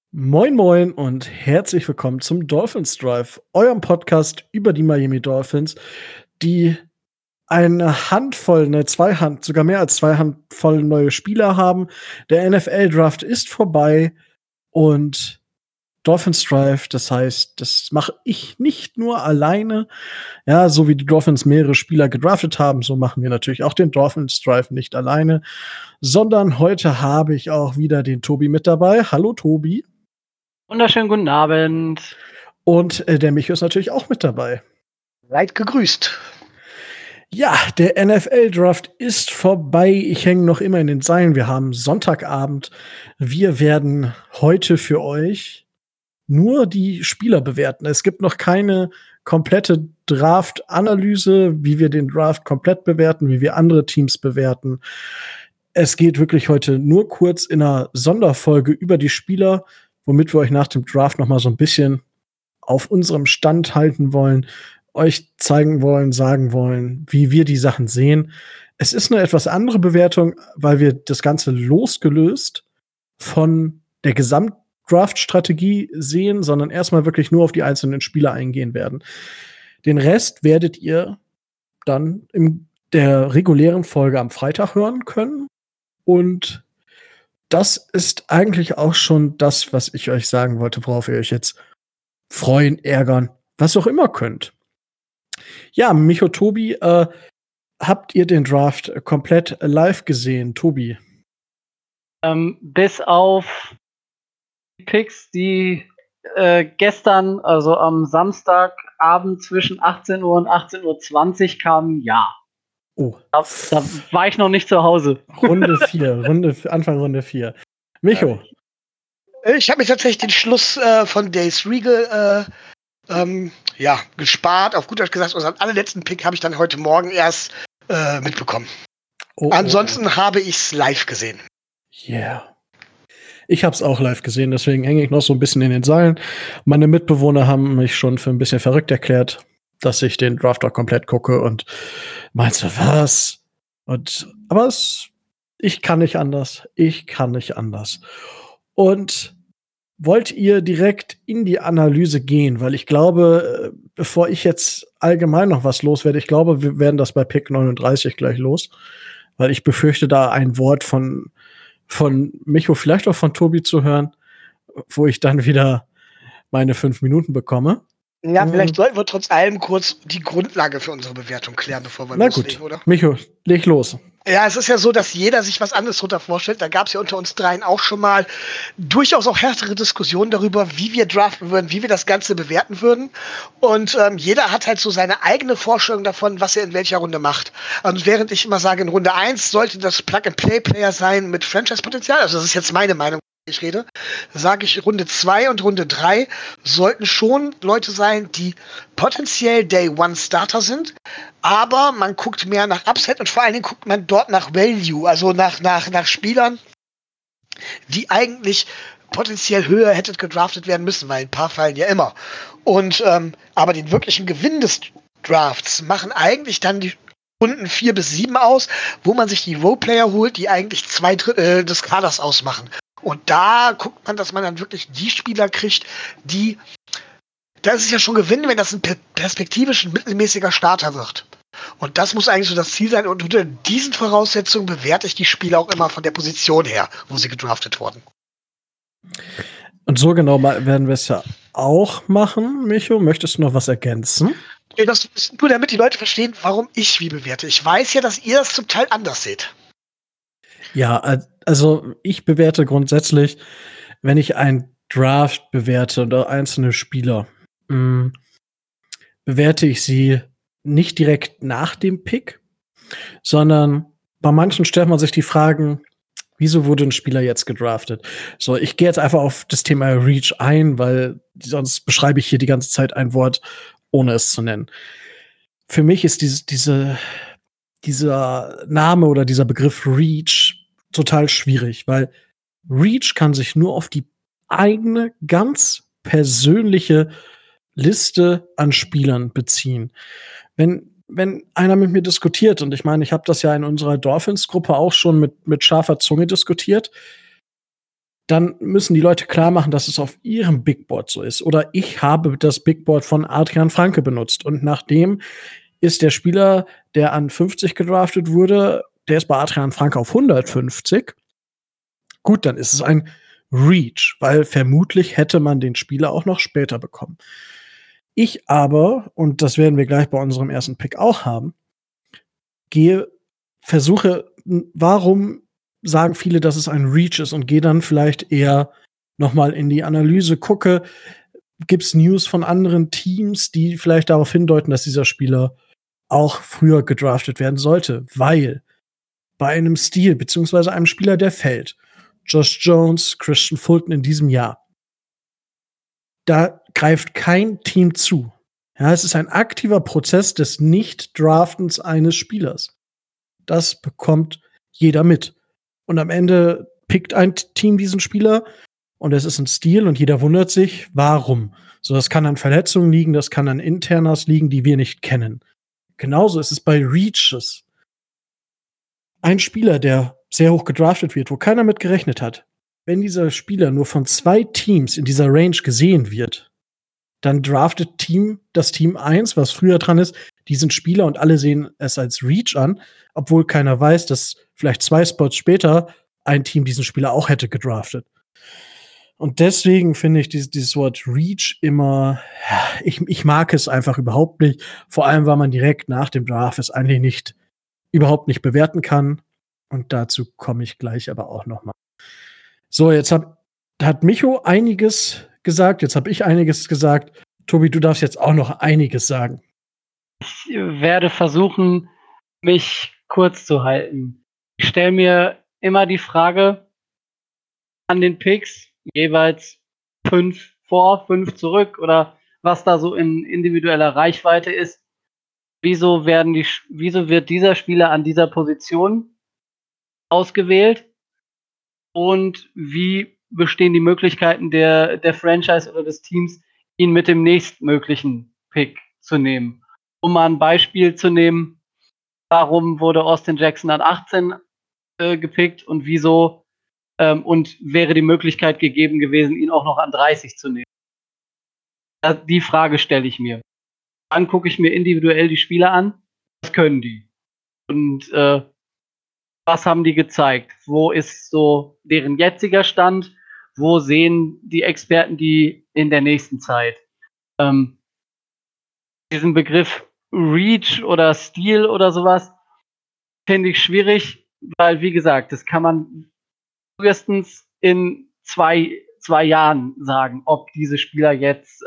Moin Moin und herzlich willkommen zum Dolphins Drive, eurem Podcast über die Miami Dolphins, die eine Handvoll, sogar mehr als zwei Handvoll neue Spieler haben. Der NFL-Draft ist vorbei und Dolphins Drive, das heißt, das mache ich nicht nur alleine. Ja, so wie die Dolphins mehrere Spieler gedraftet haben, so machen wir natürlich auch den Dolphins Drive nicht alleine, sondern heute habe ich auch wieder den Tobi mit dabei. Hallo Tobi. Wunderschönen guten Abend. Und der Micho ist natürlich auch mit dabei. Seid gegrüßt. Ja, der NFL-Draft ist vorbei. Ich hänge noch immer in den Seilen. Wir haben Sonntagabend. Wir werden heute für euch nur die Spieler bewerten. Es gibt noch keine komplette Draft-Analyse, wie wir den Draft komplett bewerten, wie wir andere Teams bewerten. Es geht wirklich heute nur kurz in einer Sonderfolge über die Spieler, womit wir euch nach dem Draft noch mal so ein bisschen auf unserem Stand halten wollen, euch zeigen wollen, sagen wollen, wie wir die Sachen sehen. Es ist eine etwas andere Bewertung, weil wir das Ganze losgelöst von der Gesamtdraft-Strategie sehen, sondern erstmal wirklich nur auf die einzelnen Spieler eingehen werden. Den Rest werdet ihr dann in der regulären Folge am Freitag hören können. Und das ist eigentlich auch schon das, was ich euch sagen wollte, worauf ihr euch jetzt freuen, ärgern, was auch immer könnt. Ja, Micho, Tobi, habt ihr den Draft komplett live gesehen, Tobi? Bis auf die Picks, die gestern, also am Samstagabend zwischen 18 Uhr und 18:20 Uhr kamen, ja. Oh. Da war ich noch nicht zu Hause. Anfang Runde 4. Micho. Ich habe mir tatsächlich den Schluss von Days Regal gespart. Auf gut Deutsch gesagt, unseren allerletzten Pick habe ich dann heute Morgen erst mitbekommen. Ansonsten habe ich es live gesehen. Yeah. Ich habe es auch live gesehen, deswegen hänge ich noch so ein bisschen in den Seilen. Meine Mitbewohner haben mich schon für ein bisschen verrückt erklärt, dass ich den Draft auch komplett gucke und meinst du was? Aber ich kann nicht anders. Und wollt ihr direkt in die Analyse gehen? Weil ich glaube, bevor ich jetzt allgemein noch was loswerde, ich glaube, wir werden das bei Pick 39 gleich los. Weil ich befürchte, da ein Wort von Micho, vielleicht auch von Tobi zu hören, wo ich dann wieder meine 5 Minuten bekomme. Ja, vielleicht sollten wir trotz allem kurz die Grundlage für unsere Bewertung klären, bevor wir loslegen, oder? Micho, leg los. Ja, es ist ja so, dass jeder sich was anderes drunter vorstellt. Da gab es ja unter uns dreien auch schon mal durchaus auch härtere Diskussionen darüber, wie wir draften würden, wie wir das Ganze bewerten würden. Und jeder hat halt so seine eigene Vorstellung davon, was er in welcher Runde macht. Und während ich immer sage, in Runde 1 sollte das Plug-and-Play-Player sein mit Franchise-Potenzial, also das ist jetzt meine Meinung, ich rede, sage ich, Runde 2 und Runde 3 sollten schon Leute sein, die potenziell Day-One-Starter sind, aber man guckt mehr nach Upside und vor allen Dingen guckt man dort nach Value, also nach Spielern, die eigentlich potenziell höher hätten gedraftet werden müssen, weil ein paar fallen ja immer. Und aber den wirklichen Gewinn des Drafts machen eigentlich dann die Runden 4 bis 7 aus, wo man sich die Roleplayer holt, die eigentlich 2/3 des Kaders ausmachen. Und da guckt man, dass man dann wirklich die Spieler kriegt, die, da ist es ja schon Gewinn, wenn das ein perspektivisch mittelmäßiger Starter wird. Und das muss eigentlich so das Ziel sein. Und unter diesen Voraussetzungen bewerte ich die Spieler auch immer von der Position her, wo sie gedraftet wurden. Und so genau werden wir es ja auch machen, Micho. Möchtest du noch was ergänzen? Ja, das ist nur, damit die Leute verstehen, warum ich wie bewerte. Ich weiß ja, dass ihr das zum Teil anders seht. Ja, also ich bewerte grundsätzlich, wenn ich einen Draft bewerte oder einzelne Spieler, bewerte ich sie nicht direkt nach dem Pick, sondern bei manchen stellt man sich die Fragen, wieso wurde ein Spieler jetzt gedraftet? So, ich gehe jetzt einfach auf das Thema Reach ein, weil sonst beschreibe ich hier die ganze Zeit ein Wort, ohne es zu nennen. Für mich ist dieser Name oder dieser Begriff Reach total schwierig, weil Reach kann sich nur auf die eigene, ganz persönliche Liste an Spielern beziehen. Wenn einer mit mir diskutiert, und ich meine, ich habe das ja in unserer Dolphins-Gruppe auch schon mit scharfer Zunge diskutiert, dann müssen die Leute klar machen, dass es auf ihrem Big Board so ist. Oder ich habe das Big Board von Adrian Franke benutzt. Und nachdem ist der Spieler, der an 50 gedraftet wurde, der ist bei Adrian Franke auf 150. Gut, dann ist es ein Reach, weil vermutlich hätte man den Spieler auch noch später bekommen. Ich aber, und das werden wir gleich bei unserem ersten Pick auch haben, versuche, warum sagen viele, dass es ein Reach ist, und gehe dann vielleicht eher noch mal in die Analyse, gucke, gibt's News von anderen Teams, die vielleicht darauf hindeuten, dass dieser Spieler auch früher gedraftet werden sollte, weil bei einem Steal beziehungsweise einem Spieler, der fällt, Josh Jones, Christian Fulton in diesem Jahr, da greift kein Team zu. Ja, es ist ein aktiver Prozess des Nicht-Draftens eines Spielers. Das bekommt jeder mit. Und am Ende pickt ein Team diesen Spieler und es ist ein Steal und jeder wundert sich, warum. So, das kann an Verletzungen liegen, das kann an Internas liegen, die wir nicht kennen. Genauso ist es bei Reaches. Ein Spieler, der sehr hoch gedraftet wird, wo keiner mit gerechnet hat, wenn dieser Spieler nur von 2 Teams in dieser Range gesehen wird, dann draftet das Team 1, was früher dran ist, diesen Spieler, und alle sehen es als Reach an, obwohl keiner weiß, dass vielleicht 2 Spots später ein Team diesen Spieler auch hätte gedraftet. Und deswegen finde ich dieses Wort Reach immer, ich mag es einfach überhaupt nicht, vor allem, weil man direkt nach dem Draft es eigentlich überhaupt nicht bewerten kann. Und dazu komme ich gleich aber auch noch mal. So, jetzt hat Micho einiges gesagt, jetzt habe ich einiges gesagt. Tobi, du darfst jetzt auch noch einiges sagen. Ich werde versuchen, mich kurz zu halten. Ich stelle mir immer die Frage an den Picks, jeweils 5 vor, 5 zurück oder was da so in individueller Reichweite ist. Wieso wird dieser Spieler an dieser Position ausgewählt? Und wie bestehen die Möglichkeiten der Franchise oder des Teams, ihn mit dem nächstmöglichen Pick zu nehmen? Um mal ein Beispiel zu nehmen, warum wurde Austin Jackson an 18 gepickt und wieso und wäre die Möglichkeit gegeben gewesen, ihn auch noch an 30 zu nehmen? Die Frage stelle ich mir. Dann gucke ich mir individuell die Spieler an. Was können die? Und was haben die gezeigt? Wo ist so deren jetziger Stand? Wo sehen die Experten die in der nächsten Zeit? Diesen Begriff Reach oder Stil oder sowas finde ich schwierig, weil, wie gesagt, das kann man frühestens in zwei Jahren sagen, ob diese Spieler jetzt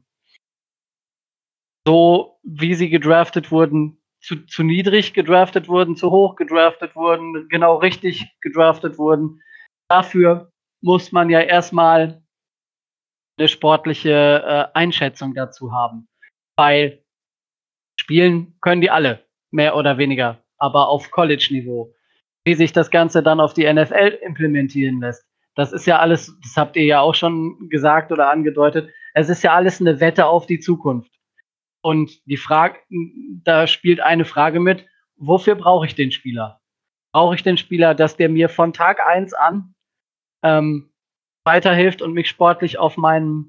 so, wie sie gedraftet wurden, zu niedrig gedraftet wurden, zu hoch gedraftet wurden, genau richtig gedraftet wurden. Dafür muss man ja erstmal eine sportliche Einschätzung dazu haben. Weil spielen können die alle, mehr oder weniger, aber auf College-Niveau. Wie sich das Ganze dann auf die NFL implementieren lässt, das ist ja alles, das habt ihr ja auch schon gesagt oder angedeutet, es ist ja alles eine Wette auf die Zukunft. Und die Frage, da spielt eine Frage mit, wofür brauche ich den Spieler? Brauche ich den Spieler, dass der mir von Tag 1 an weiterhilft und mich sportlich auf meinem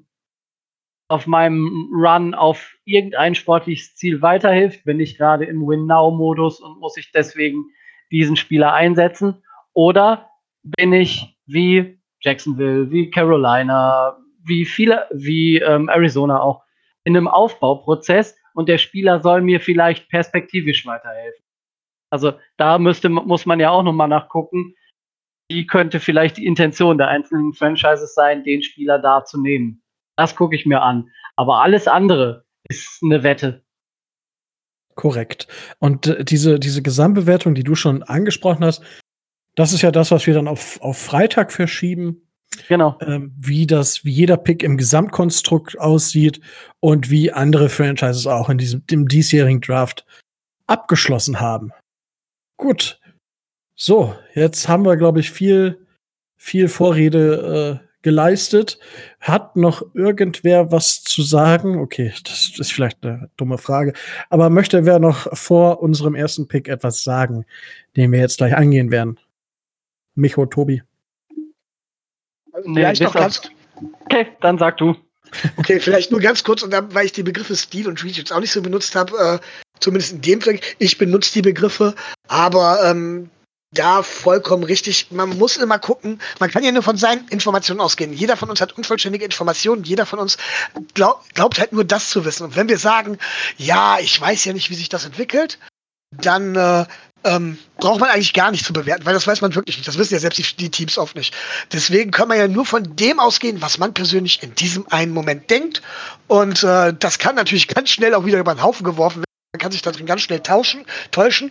Run auf irgendein sportliches Ziel weiterhilft? Bin ich gerade im Win-Now-Modus und muss ich deswegen diesen Spieler einsetzen? Oder bin ich wie Jacksonville, wie Carolina, wie Arizona auch, in einem Aufbauprozess und der Spieler soll mir vielleicht perspektivisch weiterhelfen? Also da muss man ja auch nochmal nachgucken, wie könnte vielleicht die Intention der einzelnen Franchises sein, den Spieler da zu nehmen. Das gucke ich mir an. Aber alles andere ist eine Wette. Korrekt. Und diese Gesamtbewertung, die du schon angesprochen hast, das ist ja das, was wir dann auf Freitag verschieben. Genau. Wie jeder Pick im Gesamtkonstrukt aussieht und wie andere Franchises auch im diesjährigen Draft abgeschlossen haben. Gut. So, jetzt haben wir, glaube ich, viel Vorrede geleistet. Hat noch irgendwer was zu sagen? Okay, das ist vielleicht eine dumme Frage. Aber möchte wer noch vor unserem ersten Pick etwas sagen, den wir jetzt gleich angehen werden? Micho, Tobi. Also Nee, vielleicht noch ganz, okay, dann sag du. okay, vielleicht nur ganz kurz, und dann, weil ich die Begriffe Stil und Reach jetzt auch nicht so benutzt habe, zumindest in dem Fall, ich benutze die Begriffe, aber da vollkommen richtig. Man muss immer gucken, man kann ja nur von seinen Informationen ausgehen. Jeder von uns hat unvollständige Informationen, jeder von uns glaubt halt nur das zu wissen. Und wenn wir sagen, ja, ich weiß ja nicht, wie sich das entwickelt, dann braucht man eigentlich gar nicht zu bewerten, weil das weiß man wirklich nicht. Das wissen ja selbst die Teams oft nicht. Deswegen kann man ja nur von dem ausgehen, was man persönlich in diesem einen Moment denkt. Und das kann natürlich ganz schnell auch wieder über den Haufen geworfen werden. Man kann sich da drin ganz schnell täuschen.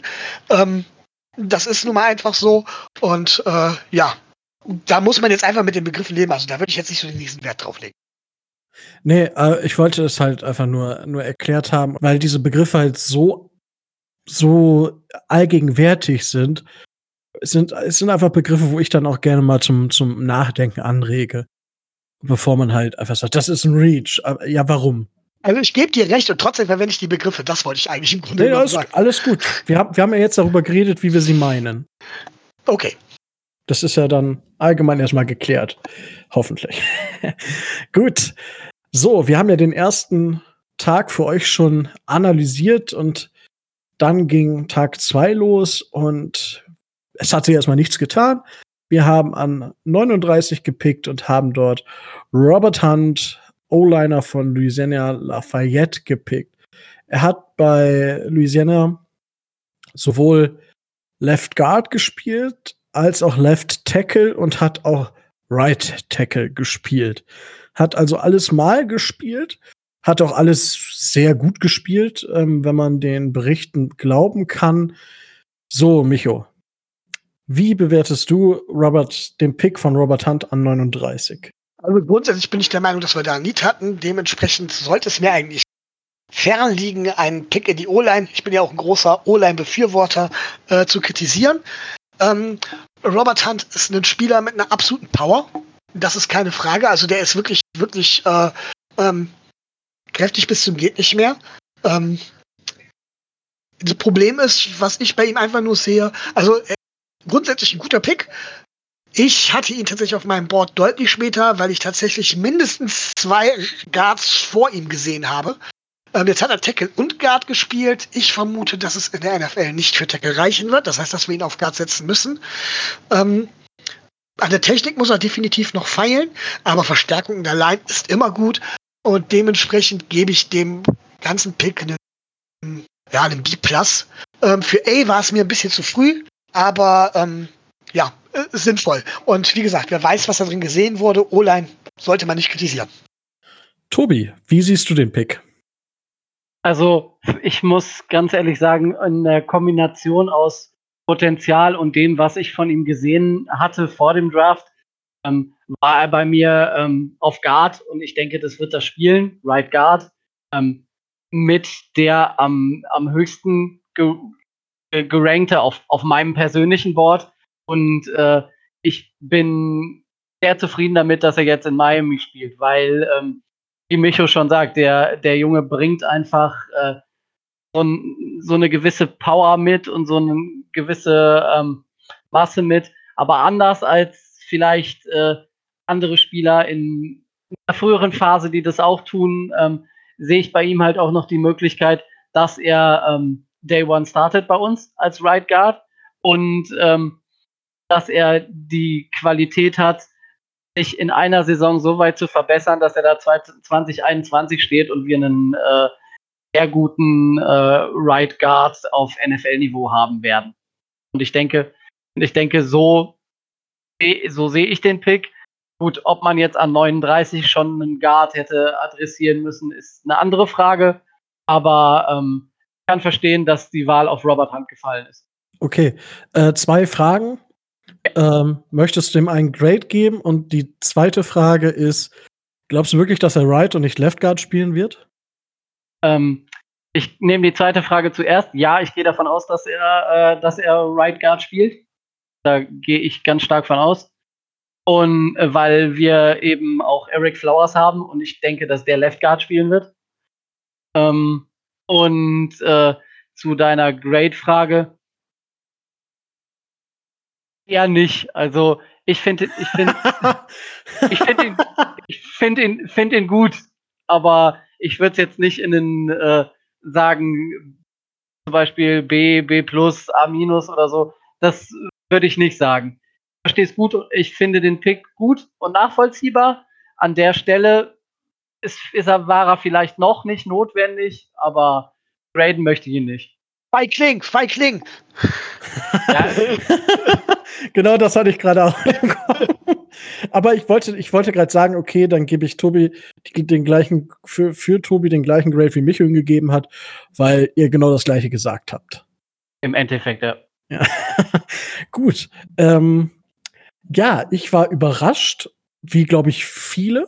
Das ist nun mal einfach so. Und ja, da muss man jetzt einfach mit den Begriffen leben. Also da würde ich jetzt nicht so den nächsten Wert drauf legen. Nee, ich wollte es halt einfach nur erklärt haben, weil diese Begriffe halt so allgegenwärtig sind. Es sind einfach Begriffe, wo ich dann auch gerne mal zum Nachdenken anrege, bevor man halt einfach sagt, das ist ein Reach. Aber, ja, warum? Also ich gebe dir recht und trotzdem verwende ich die Begriffe. Das wollte ich eigentlich im Grunde Nee, genommen sagen. alles gut. Wir haben ja jetzt darüber geredet, wie wir sie meinen. Okay. Das ist ja dann allgemein erstmal geklärt. Hoffentlich. Gut. So, wir haben ja den ersten Tag für euch schon analysiert und dann ging Tag 2 los und es hat sich erstmal nichts getan. Wir haben an 39 gepickt und haben dort Robert Hunt, O-Liner von Louisiana Lafayette, gepickt. Er hat bei Louisiana sowohl Left Guard gespielt als auch Left Tackle und hat auch Right Tackle gespielt. Hat also alles mal gespielt, hat auch alles sehr gut gespielt, wenn man den Berichten glauben kann. So, Micho, wie bewertest du den Pick von Robert Hunt an 39? Also grundsätzlich bin ich der Meinung, dass wir da ein Need hatten. Dementsprechend sollte es mir eigentlich fern liegen, einen Pick in die O-Line, ich bin ja auch ein großer O-Line-Befürworter, zu kritisieren. Robert Hunt ist ein Spieler mit einer absoluten Power. Das ist keine Frage. Also der ist wirklich, wirklich kräftig bis zum geht nicht mehr. Das Problem ist, was ich bei ihm einfach nur sehe, also grundsätzlich ein guter Pick. Ich hatte ihn tatsächlich auf meinem Board deutlich später, weil ich tatsächlich mindestens 2 Guards vor ihm gesehen habe. Jetzt hat er Tackle und Guard gespielt. Ich vermute, dass es in der NFL nicht für Tackle reichen wird. Das heißt, dass wir ihn auf Guard setzen müssen. An der Technik muss er definitiv noch feilen, aber Verstärkung in der Line ist immer gut. Und dementsprechend gebe ich dem ganzen Pick einen B+. Für A war es mir ein bisschen zu früh, aber sinnvoll. Und wie gesagt, wer weiß, was da drin gesehen wurde, O-Line sollte man nicht kritisieren. Tobi, wie siehst du den Pick? Also, ich muss ganz ehrlich sagen, in der Kombination aus Potenzial und dem, was ich von ihm gesehen hatte vor dem Draft, war er bei mir auf Guard und ich denke, das wird er spielen, Right Guard, mit der am höchsten gerankte auf meinem persönlichen Board. Und ich bin sehr zufrieden damit, dass er jetzt in Miami spielt, weil wie Micho schon sagt, der Junge bringt einfach so eine gewisse Power mit und so eine gewisse Masse mit. Aber anders als vielleicht andere Spieler in einer früheren Phase, die das auch tun, sehe ich bei ihm halt auch noch die Möglichkeit, dass er Day One startet bei uns als Right Guard und dass er die Qualität hat, sich in einer Saison so weit zu verbessern, dass er da 2021 steht und wir einen sehr guten Right Guard auf NFL-Niveau haben werden. Und ich denke, so sehe ich den Pick. Gut, ob man jetzt an 39 schon einen Guard hätte adressieren müssen, ist eine andere Frage. Aber ich kann verstehen, dass die Wahl auf Robert Hunt gefallen ist. Okay, 2 Fragen. Möchtest du ihm einen Grade geben? Und die zweite Frage ist, glaubst du wirklich, dass er Right und nicht Left Guard spielen wird? Ich nehme die zweite Frage zuerst. Ja, ich gehe davon aus, dass er Right Guard spielt. Da gehe ich ganz stark von aus. Und weil wir eben auch Eric Flowers haben und ich denke, dass der Left Guard spielen wird. Und zu deiner Grade-Frage, eher nicht. Also ich finde find ihn gut, aber ich würde es jetzt nicht in den sagen, zum Beispiel B plus, A minus oder so. Das würde ich nicht sagen. Ich verstehe es gut. Ich finde den Pick gut und nachvollziehbar. An der Stelle war er vielleicht noch nicht notwendig, aber graden möchte ich ihn nicht. Feigling. Ja, Genau das hatte ich gerade auch im Kopf. Aber ich wollte gerade sagen, okay, dann gebe ich Tobi den gleichen, für Tobi den gleichen Grade, wie Micho ihn gegeben hat, weil ihr genau das Gleiche gesagt habt. im Endeffekt, ja. Ja. Gut. Ja, ich war überrascht, wie, glaube ich, viele.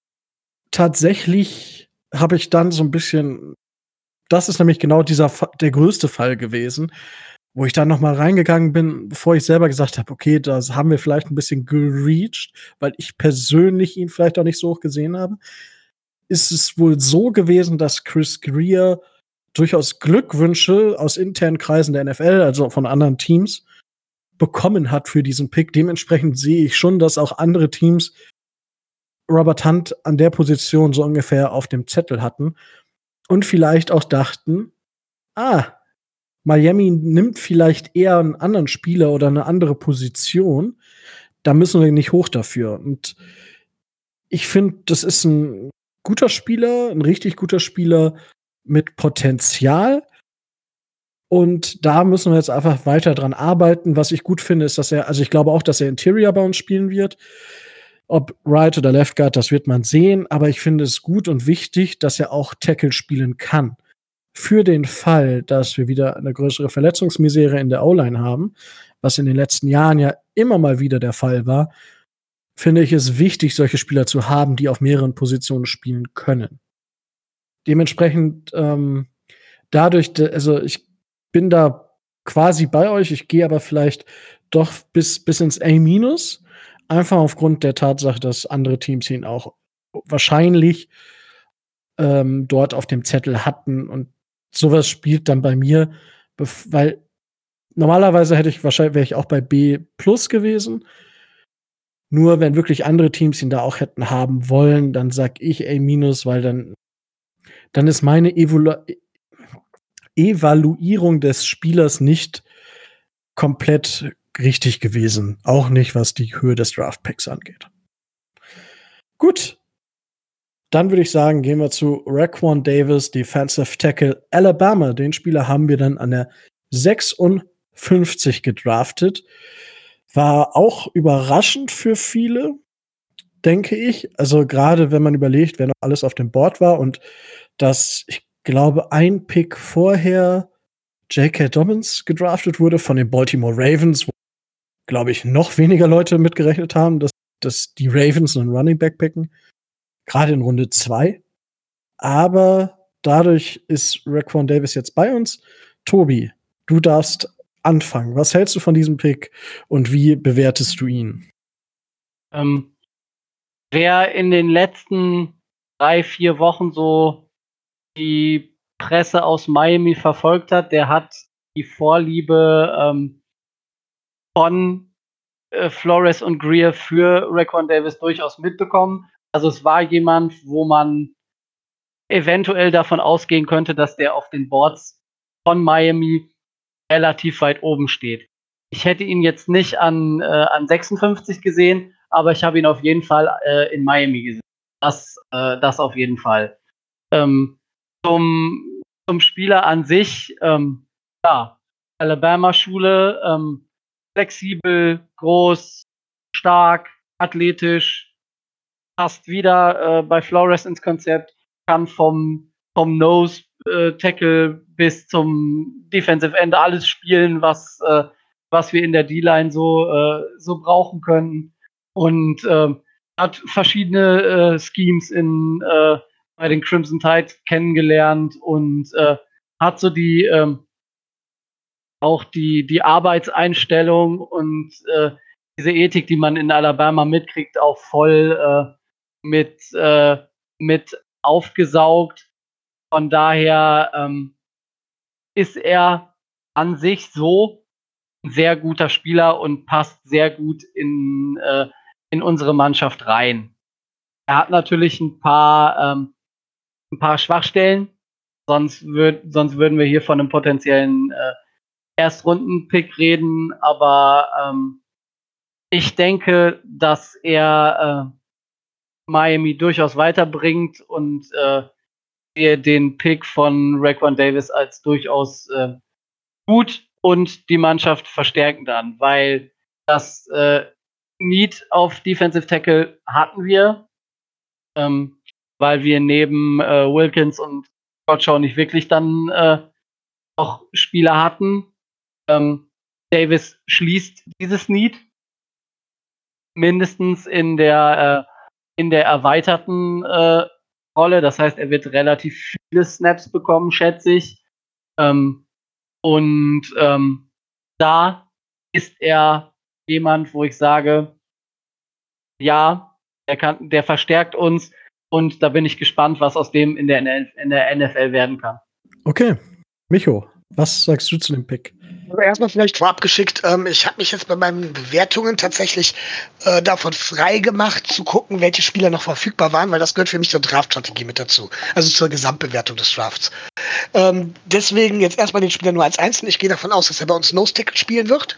Tatsächlich habe ich dann so ein bisschen, das ist nämlich genau der größte Fall gewesen, wo ich dann noch mal reingegangen bin, bevor ich selber gesagt habe: „Okay, das haben wir vielleicht ein bisschen gereached“, weil ich persönlich ihn vielleicht auch nicht so hoch gesehen habe. Ist es wohl so gewesen, dass Chris Greer durchaus Glückwünsche aus internen Kreisen der NFL, also von anderen Teams, bekommen hat für diesen Pick. Dementsprechend sehe ich schon, dass auch andere Teams Robert Hunt an der Position so ungefähr auf dem Zettel hatten und vielleicht auch dachten: „Ah, Miami nimmt vielleicht eher einen anderen Spieler oder eine andere Position. Da müssen wir nicht hoch dafür.“ Und ich finde, das ist ein guter Spieler, ein richtig guter Spieler mit Potenzial. Und da müssen wir jetzt einfach weiter dran arbeiten. Was ich gut finde, ist, dass ich glaube auch, dass er Interior bei uns spielen wird. Ob Right oder Left Guard, das wird man sehen. Aber ich finde es gut und wichtig, dass er auch Tackle spielen kann. Für den Fall, dass wir wieder eine größere Verletzungsmisere in der O-Line haben, was in den letzten Jahren ja immer mal wieder der Fall war, finde ich es wichtig, solche Spieler zu haben, die auf mehreren Positionen spielen können. Dementsprechend, also ich bin da quasi bei euch, ich gehe aber vielleicht doch bis ins A-, einfach aufgrund der Tatsache, dass andere Teams ihn auch wahrscheinlich dort auf dem Zettel hatten und sowas spielt dann bei mir, weil normalerweise wäre ich auch bei B+ gewesen. Nur wenn wirklich andere Teams ihn da auch hätten haben wollen, dann sag ich A-, weil dann ist meine Evaluierung des Spielers nicht komplett richtig gewesen. Auch nicht, was die Höhe des Draft-Picks angeht. Gut. Dann würde ich sagen, gehen wir zu Raekwon Davis, Defensive Tackle Alabama. Den Spieler haben wir dann an der 56 gedraftet. War auch überraschend für viele, denke ich. Also gerade wenn man überlegt, wer noch alles auf dem Board war und dass, ich glaube, ein Pick vorher J.K. Dobbins gedraftet wurde von den Baltimore Ravens, wo, glaube ich, noch weniger Leute mitgerechnet haben, dass die Ravens einen Running Back picken. Gerade in Runde 2. Aber dadurch ist Raekwon Davis jetzt bei uns. Tobi, du darfst anfangen. Was hältst du von diesem Pick und wie bewertest du ihn? Wer in den letzten 3-4 Wochen so die Presse aus Miami verfolgt hat, der hat die Vorliebe von Flores und Greer für Raekwon Davis durchaus mitbekommen. Also es war jemand, wo man eventuell davon ausgehen könnte, dass der auf den Boards von Miami relativ weit oben steht. Ich hätte ihn jetzt nicht an 56 gesehen, aber ich habe ihn auf jeden Fall in Miami gesehen. Das auf jeden Fall. Zum Spieler an sich, ja, Alabama-Schule, flexibel, groß, stark, athletisch, passt wieder bei Flores ins Konzept, kann vom Nose Tackle bis zum Defensive End alles spielen, was wir in der D-Line so brauchen können. Und hat verschiedene Schemes bei den Crimson Tide kennengelernt und hat so auch die Arbeitseinstellung und diese Ethik, die man in Alabama mitkriegt, auch voll mit aufgesaugt. Von daher ist er an sich so ein sehr guter Spieler und passt sehr gut in unsere Mannschaft rein. Er hat natürlich ein paar Schwachstellen, sonst würden wir hier von einem potenziellen Erstrunden-Pick reden, aber ich denke, dass er Miami durchaus weiterbringt und wir den Pick von Raekwon Davis als durchaus gut und die Mannschaft verstärken dann, weil das Need auf Defensive Tackle hatten wir, weil wir neben Wilkins und Gottschall nicht wirklich dann auch Spieler hatten. Davis schließt dieses Need mindestens in der erweiterten Rolle. Das heißt, er wird relativ viele Snaps bekommen, schätze ich. Da ist er jemand, wo ich sage, ja, der verstärkt uns und da bin ich gespannt, was aus dem in der NFL werden kann. Okay, Micho, was sagst du zu dem Pick? Also erstmal vielleicht vorab geschickt, ich habe mich jetzt bei meinen Bewertungen tatsächlich davon frei gemacht, zu gucken, welche Spieler noch verfügbar waren, weil das gehört für mich zur Draft-Strategie mit dazu. Also zur Gesamtbewertung des Drafts. Deswegen jetzt erstmal den Spieler nur als Einzelnen. Ich gehe davon aus, dass er bei uns Nose Tackle spielen wird.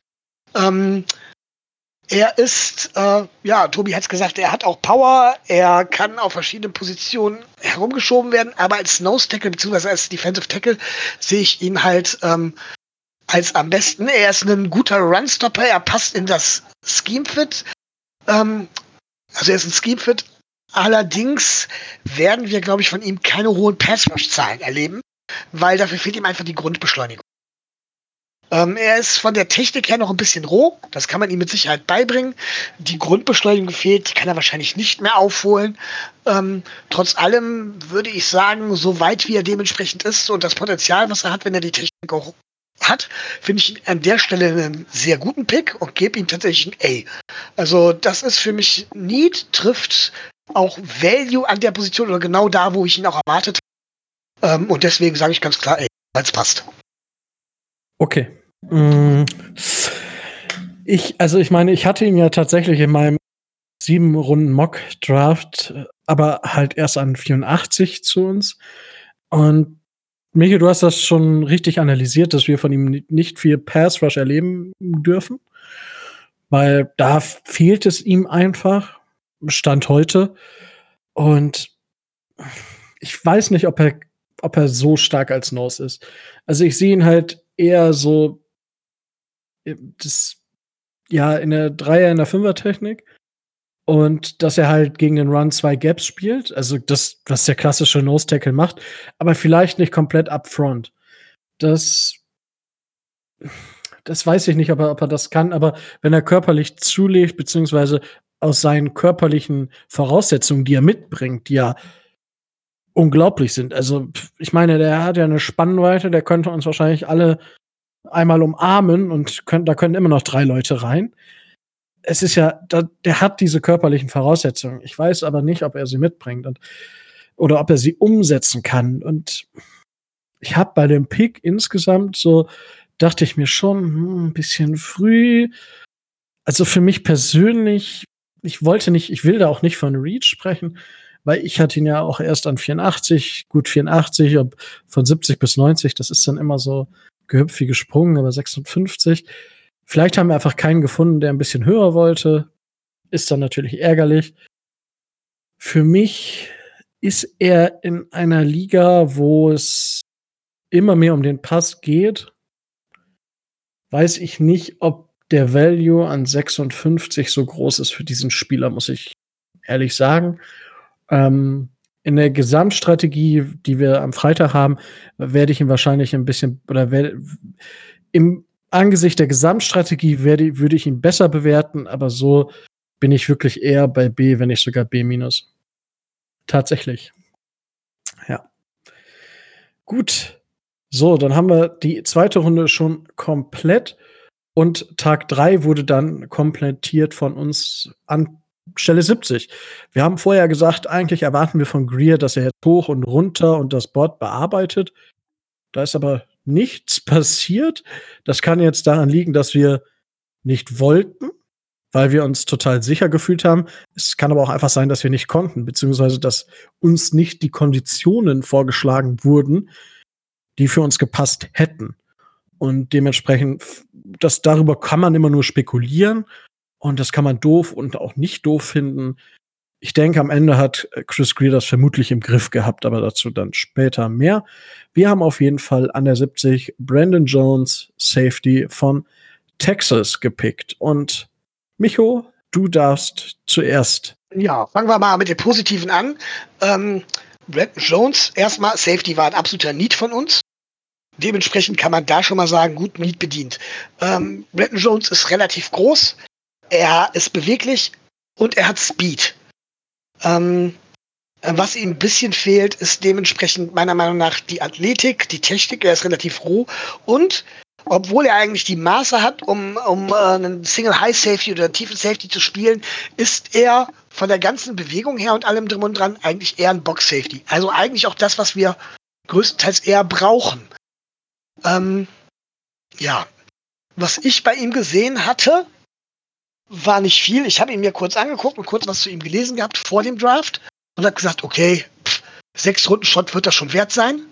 Er ist, Tobi hat es gesagt, er hat auch Power, er kann auf verschiedenen Positionen herumgeschoben werden, aber als Nose Tackle bzw. als Defensive Tackle sehe ich ihn halt als am besten. Er ist ein guter Runstopper, er passt in das Scheme-Fit. Also er ist ein Scheme-Fit. Allerdings werden wir, glaube ich, von ihm keine hohen Pass-Rush-Zahlen erleben, weil dafür fehlt ihm einfach die Grundbeschleunigung. Er ist von der Technik her noch ein bisschen roh, das kann man ihm mit Sicherheit beibringen. Die Grundbeschleunigung fehlt, die kann er wahrscheinlich nicht mehr aufholen. Trotz allem würde ich sagen, so weit wie er dementsprechend ist und das Potenzial, was er hat, wenn er die Technik auch hat, finde ich an der Stelle einen sehr guten Pick und gebe ihm tatsächlich ein A. Also das ist für mich Need, trifft auch Value an der Position oder genau da, wo ich ihn auch erwartet habe. Und deswegen sage ich ganz klar A, weil es passt. Okay. Ich hatte ihn ja tatsächlich in meinem 7 Runden Mock-Draft, aber halt erst an 84 zu uns. Und Michael, du hast das schon richtig analysiert, dass wir von ihm nicht viel Pass-Rush erleben dürfen. Weil da fehlt es ihm einfach, Stand heute. Und ich weiß nicht, ob er so stark als Nose ist. Also ich sehe ihn halt eher so in der Dreier-, in der Fünfer-Technik. Und dass er halt gegen den Run 2 Gaps spielt. Also das, was der klassische Nose-Tackle macht. Aber vielleicht nicht komplett upfront. Das weiß ich nicht, ob er das kann. Aber wenn er körperlich zulegt, beziehungsweise aus seinen körperlichen Voraussetzungen, die er mitbringt, die ja unglaublich sind. Also ich meine, der hat ja eine Spannweite, der könnte uns wahrscheinlich alle einmal umarmen und da können immer noch 3 Leute rein. Es ist ja, der hat diese körperlichen Voraussetzungen. Ich weiß aber nicht, ob er sie mitbringt oder ob er sie umsetzen kann. Und ich habe bei dem Pick insgesamt so, dachte ich mir schon, ein bisschen früh. Also für mich persönlich, ich will da auch nicht von Reach sprechen, weil ich hatte ihn ja auch erst an 84, gut 84, von 70 bis 90, das ist dann immer so gehüpft wie gesprungen, aber 56. Vielleicht haben wir einfach keinen gefunden, der ein bisschen höher wollte. Ist dann natürlich ärgerlich. Für mich ist er in einer Liga, wo es immer mehr um den Pass geht. Weiß ich nicht, ob der Value an 56 so groß ist für diesen Spieler, muss ich ehrlich sagen. In der Gesamtstrategie, die wir am Freitag haben, werde ich ihn wahrscheinlich ein bisschen, im Angesicht der Gesamtstrategie würde ich ihn besser bewerten, aber so bin ich wirklich eher bei B, wenn nicht sogar B-. Tatsächlich. Ja. Gut. So, dann haben wir die zweite Runde schon komplett und Tag 3 wurde dann komplettiert von uns an Stelle 70. Wir haben vorher gesagt, eigentlich erwarten wir von Grier, dass er jetzt hoch und runter und das Board bearbeitet. Da ist aber nichts passiert. Das kann jetzt daran liegen, dass wir nicht wollten, weil wir uns total sicher gefühlt haben. Es kann aber auch einfach sein, dass wir nicht konnten, beziehungsweise dass uns nicht die Konditionen vorgeschlagen wurden, die für uns gepasst hätten. Und dementsprechend, darüber kann man immer nur spekulieren. Und das kann man doof und auch nicht doof finden. Ich denke, am Ende hat Chris Greer das vermutlich im Griff gehabt, aber dazu dann später mehr. Wir haben auf jeden Fall an der 70 Brandon Jones, Safety von Texas, gepickt. Und Micho, du darfst zuerst. Ja, fangen wir mal mit dem Positiven an. Brandon Jones, erstmal, Safety war ein absoluter Need von uns. Dementsprechend kann man da schon mal sagen, gut Need bedient. Brandon Jones ist relativ groß, er ist beweglich und er hat Speed. Was ihm ein bisschen fehlt, ist dementsprechend meiner Meinung nach die Athletik, die Technik. Er ist relativ roh und obwohl er eigentlich die Maße hat, um einen Single High Safety oder einen tiefen Safety zu spielen, ist er von der ganzen Bewegung her und allem drum und dran eigentlich eher ein Box Safety. Also eigentlich auch das, was wir größtenteils eher brauchen. Ja, was ich bei ihm gesehen hatte, war nicht viel. Ich habe ihn mir kurz angeguckt und kurz was zu ihm gelesen gehabt vor dem Draft und habe gesagt, okay, 6 Runden Shot wird das schon wert sein.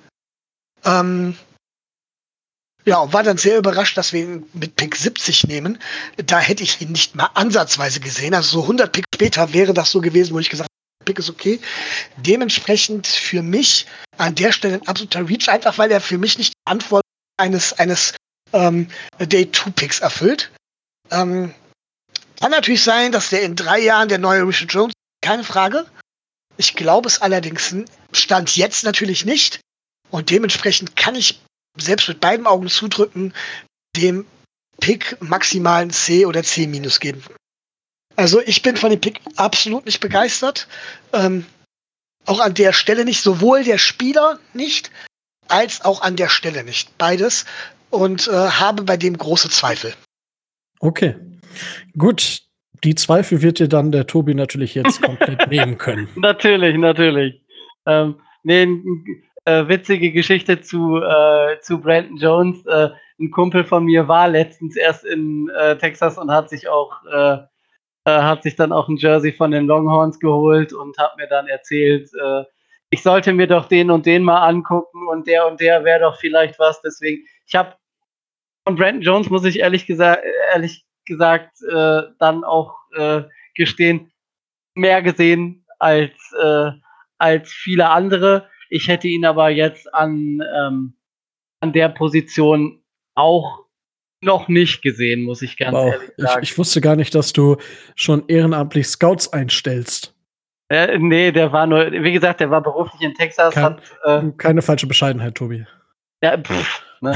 Ja, und war dann sehr überrascht, dass wir ihn mit Pick 70 nehmen. Da hätte ich ihn nicht mal ansatzweise gesehen. Also so 100 Pick später wäre das so gewesen, wo ich gesagt habe, Pick ist okay. Dementsprechend für mich an der Stelle ein absoluter Reach, einfach weil er für mich nicht die Antwort eines Day-2-Picks erfüllt. Kann natürlich sein, dass der in 3 Jahren der neue Richard Jones, keine Frage. Ich glaube es allerdings Stand jetzt natürlich nicht. Und dementsprechend kann ich selbst mit beiden Augen zudrücken, dem Pick maximalen C oder C- geben. Also ich bin von dem Pick absolut nicht begeistert. Auch an der Stelle nicht, sowohl der Spieler nicht, als auch an der Stelle nicht. Beides. Und habe bei dem große Zweifel. Okay. Gut. Die Zweifel wird dir dann der Tobi natürlich jetzt komplett nehmen können. Natürlich. Witzige Geschichte zu Brandon Jones. Ein Kumpel von mir war letztens erst in Texas und hat sich dann auch ein Jersey von den Longhorns geholt und hat mir dann erzählt, ich sollte mir doch den und den mal angucken und der wäre doch vielleicht was. Deswegen, ich habe von Brandon Jones, muss ich ehrlich gesagt dann auch gestehen, mehr gesehen als viele andere. Ich hätte ihn aber jetzt an der Position auch noch nicht gesehen, muss ich ganz ehrlich sagen. Ich wusste gar nicht, dass du schon ehrenamtlich Scouts einstellst. Nee, der war nur, wie gesagt, der war beruflich in Texas. Keine falsche Bescheidenheit, Tobi. Ja, ne?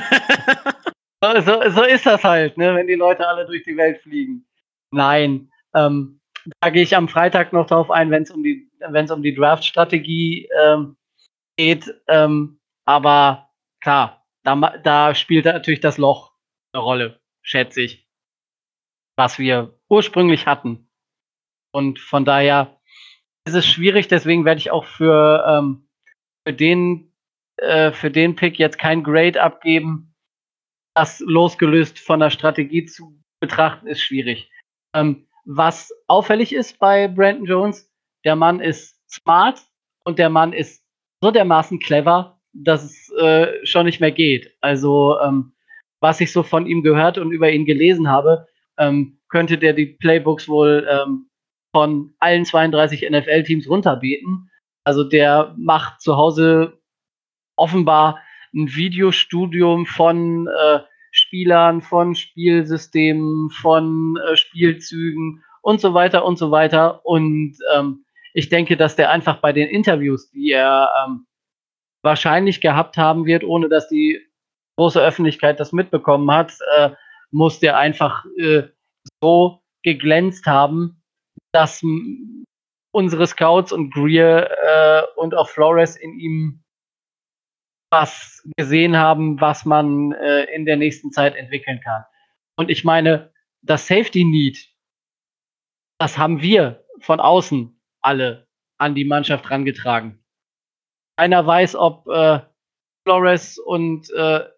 so ist das halt, ne, wenn die Leute alle durch die Welt fliegen. Nein, da gehe ich am Freitag noch drauf ein, wenn es um die Draft-Strategie geht. Aber klar, da spielt natürlich das Loch eine Rolle, schätze ich, was wir ursprünglich hatten. Und von daher ist es schwierig, deswegen werde ich auch für den Pick jetzt kein Grade abgeben. Das losgelöst von der Strategie zu betrachten, ist schwierig. Was auffällig ist bei Brandon Jones, der Mann ist smart und der Mann ist so dermaßen clever, dass es schon nicht mehr geht. Also, was ich so von ihm gehört und über ihn gelesen habe, könnte der die Playbooks wohl von allen 32 NFL-Teams runterbeten. Also der macht zu Hause offenbar ein Videostudium von Spielern, von Spielsystemen, von Spielzügen und so weiter und so weiter. Und ich denke, dass der einfach bei den Interviews, die er wahrscheinlich gehabt haben wird, ohne dass die große Öffentlichkeit das mitbekommen hat, muss der einfach so geglänzt haben, dass unsere Scouts und Greer und auch Flores in ihm was gesehen haben, was man in der nächsten Zeit entwickeln kann. Und ich meine, das Safety Need, das haben wir von außen alle an die Mannschaft rangetragen. Keiner weiß, ob Flores und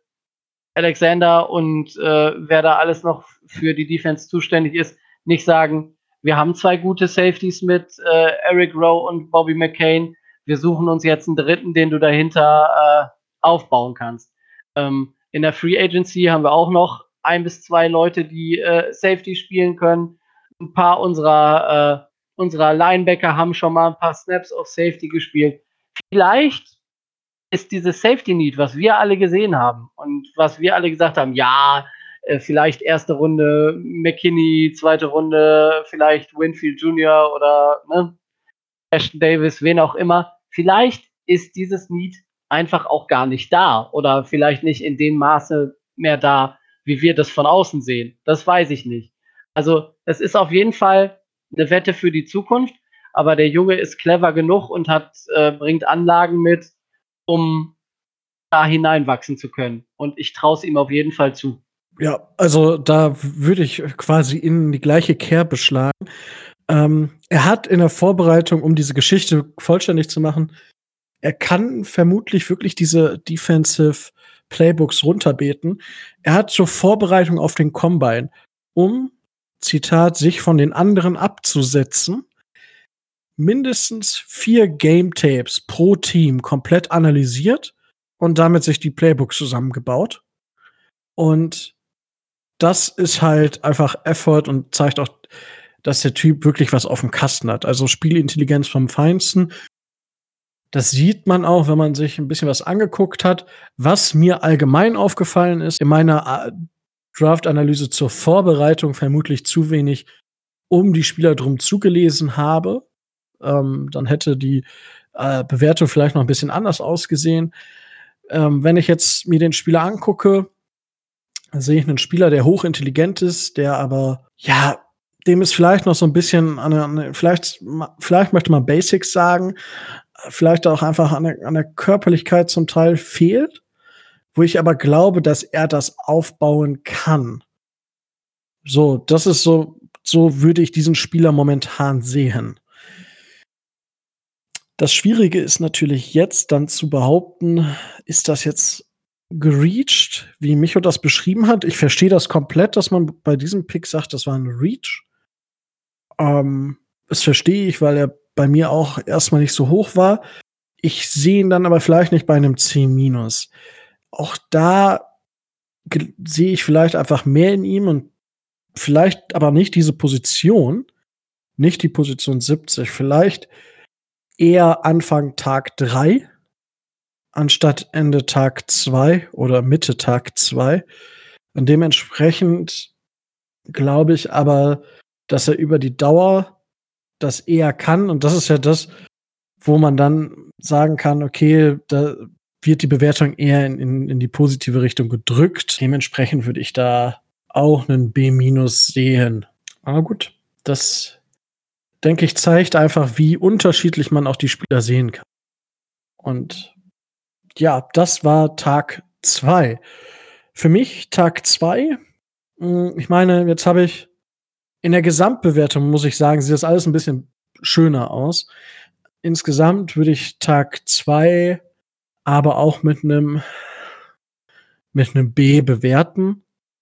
Alexander und wer da alles noch für die Defense zuständig ist, nicht sagen, wir haben 2 gute Safeties mit Eric Rowe und Bobby McCain. Wir suchen uns jetzt einen dritten, den du dahinter aufbauen kannst. In der Free Agency haben wir auch noch 1 bis 2 Leute, die Safety spielen können. Ein paar unserer Linebacker haben schon mal ein paar Snaps auf Safety gespielt. Vielleicht ist dieses Safety Need, was wir alle gesehen haben und was wir alle gesagt haben, ja, vielleicht erste Runde McKinney, zweite Runde vielleicht Winfield Jr. oder Ashton Davis, wen auch immer. Vielleicht ist dieses Need einfach auch gar nicht da oder vielleicht nicht in dem Maße mehr da, wie wir das von außen sehen. Das weiß ich nicht. Also es ist auf jeden Fall eine Wette für die Zukunft, aber der Junge ist clever genug und bringt Anlagen mit, um da hineinwachsen zu können. Und ich traue es ihm auf jeden Fall zu. Ja, also da würde ich quasi in die gleiche Kerbe schlagen. Er hat in der Vorbereitung, um diese Geschichte vollständig zu machen, er kann vermutlich wirklich diese Defensive Playbooks runterbeten. Er hat zur Vorbereitung auf den Combine, um, Zitat, sich von den anderen abzusetzen, mindestens 4 Game Tapes pro Team komplett analysiert und damit sich die Playbooks zusammengebaut. Und das ist halt einfach Effort und zeigt auch, dass der Typ wirklich was auf dem Kasten hat. Also Spielintelligenz vom Feinsten. Das sieht man auch, wenn man sich ein bisschen was angeguckt hat. Was mir allgemein aufgefallen ist, in meiner Draft-Analyse zur Vorbereitung vermutlich zu wenig um die Spieler drum zugelesen habe. Dann hätte die Bewertung vielleicht noch ein bisschen anders ausgesehen. Wenn ich jetzt mir den Spieler angucke, sehe ich einen Spieler, der hochintelligent ist, der aber, ja, dem ist vielleicht noch so ein bisschen vielleicht möchte man Basics sagen, vielleicht auch einfach an der Körperlichkeit zum Teil fehlt, wo ich aber glaube, dass er das aufbauen kann. So, das ist so würde ich diesen Spieler momentan sehen. Das Schwierige ist natürlich jetzt dann zu behaupten, ist das jetzt gereached, wie Micho das beschrieben hat? Ich verstehe das komplett, dass man bei diesem Pick sagt, das war ein Reach. Das verstehe ich, weil er bei mir auch erstmal nicht so hoch war. Ich sehe ihn dann aber vielleicht nicht bei einem C-. Auch da sehe ich vielleicht einfach mehr in ihm und vielleicht aber nicht diese Position, nicht die Position 70, vielleicht eher Anfang Tag 3 anstatt Ende Tag 2 oder Mitte Tag 2. Und dementsprechend glaube ich aber, dass er über die Dauer das eher kann. Und das ist ja das, wo man dann sagen kann, okay, da wird die Bewertung eher in die positive Richtung gedrückt. Dementsprechend würde ich da auch einen B- sehen. Aber gut, das, denke ich, zeigt einfach, wie unterschiedlich man auch die Spieler sehen kann. Und ja, das war Tag 2. Für mich Tag 2, ich meine, jetzt habe ich in der Gesamtbewertung, muss ich sagen, sieht das alles ein bisschen schöner aus. Insgesamt würde ich Tag 2 aber auch mit einem B bewerten,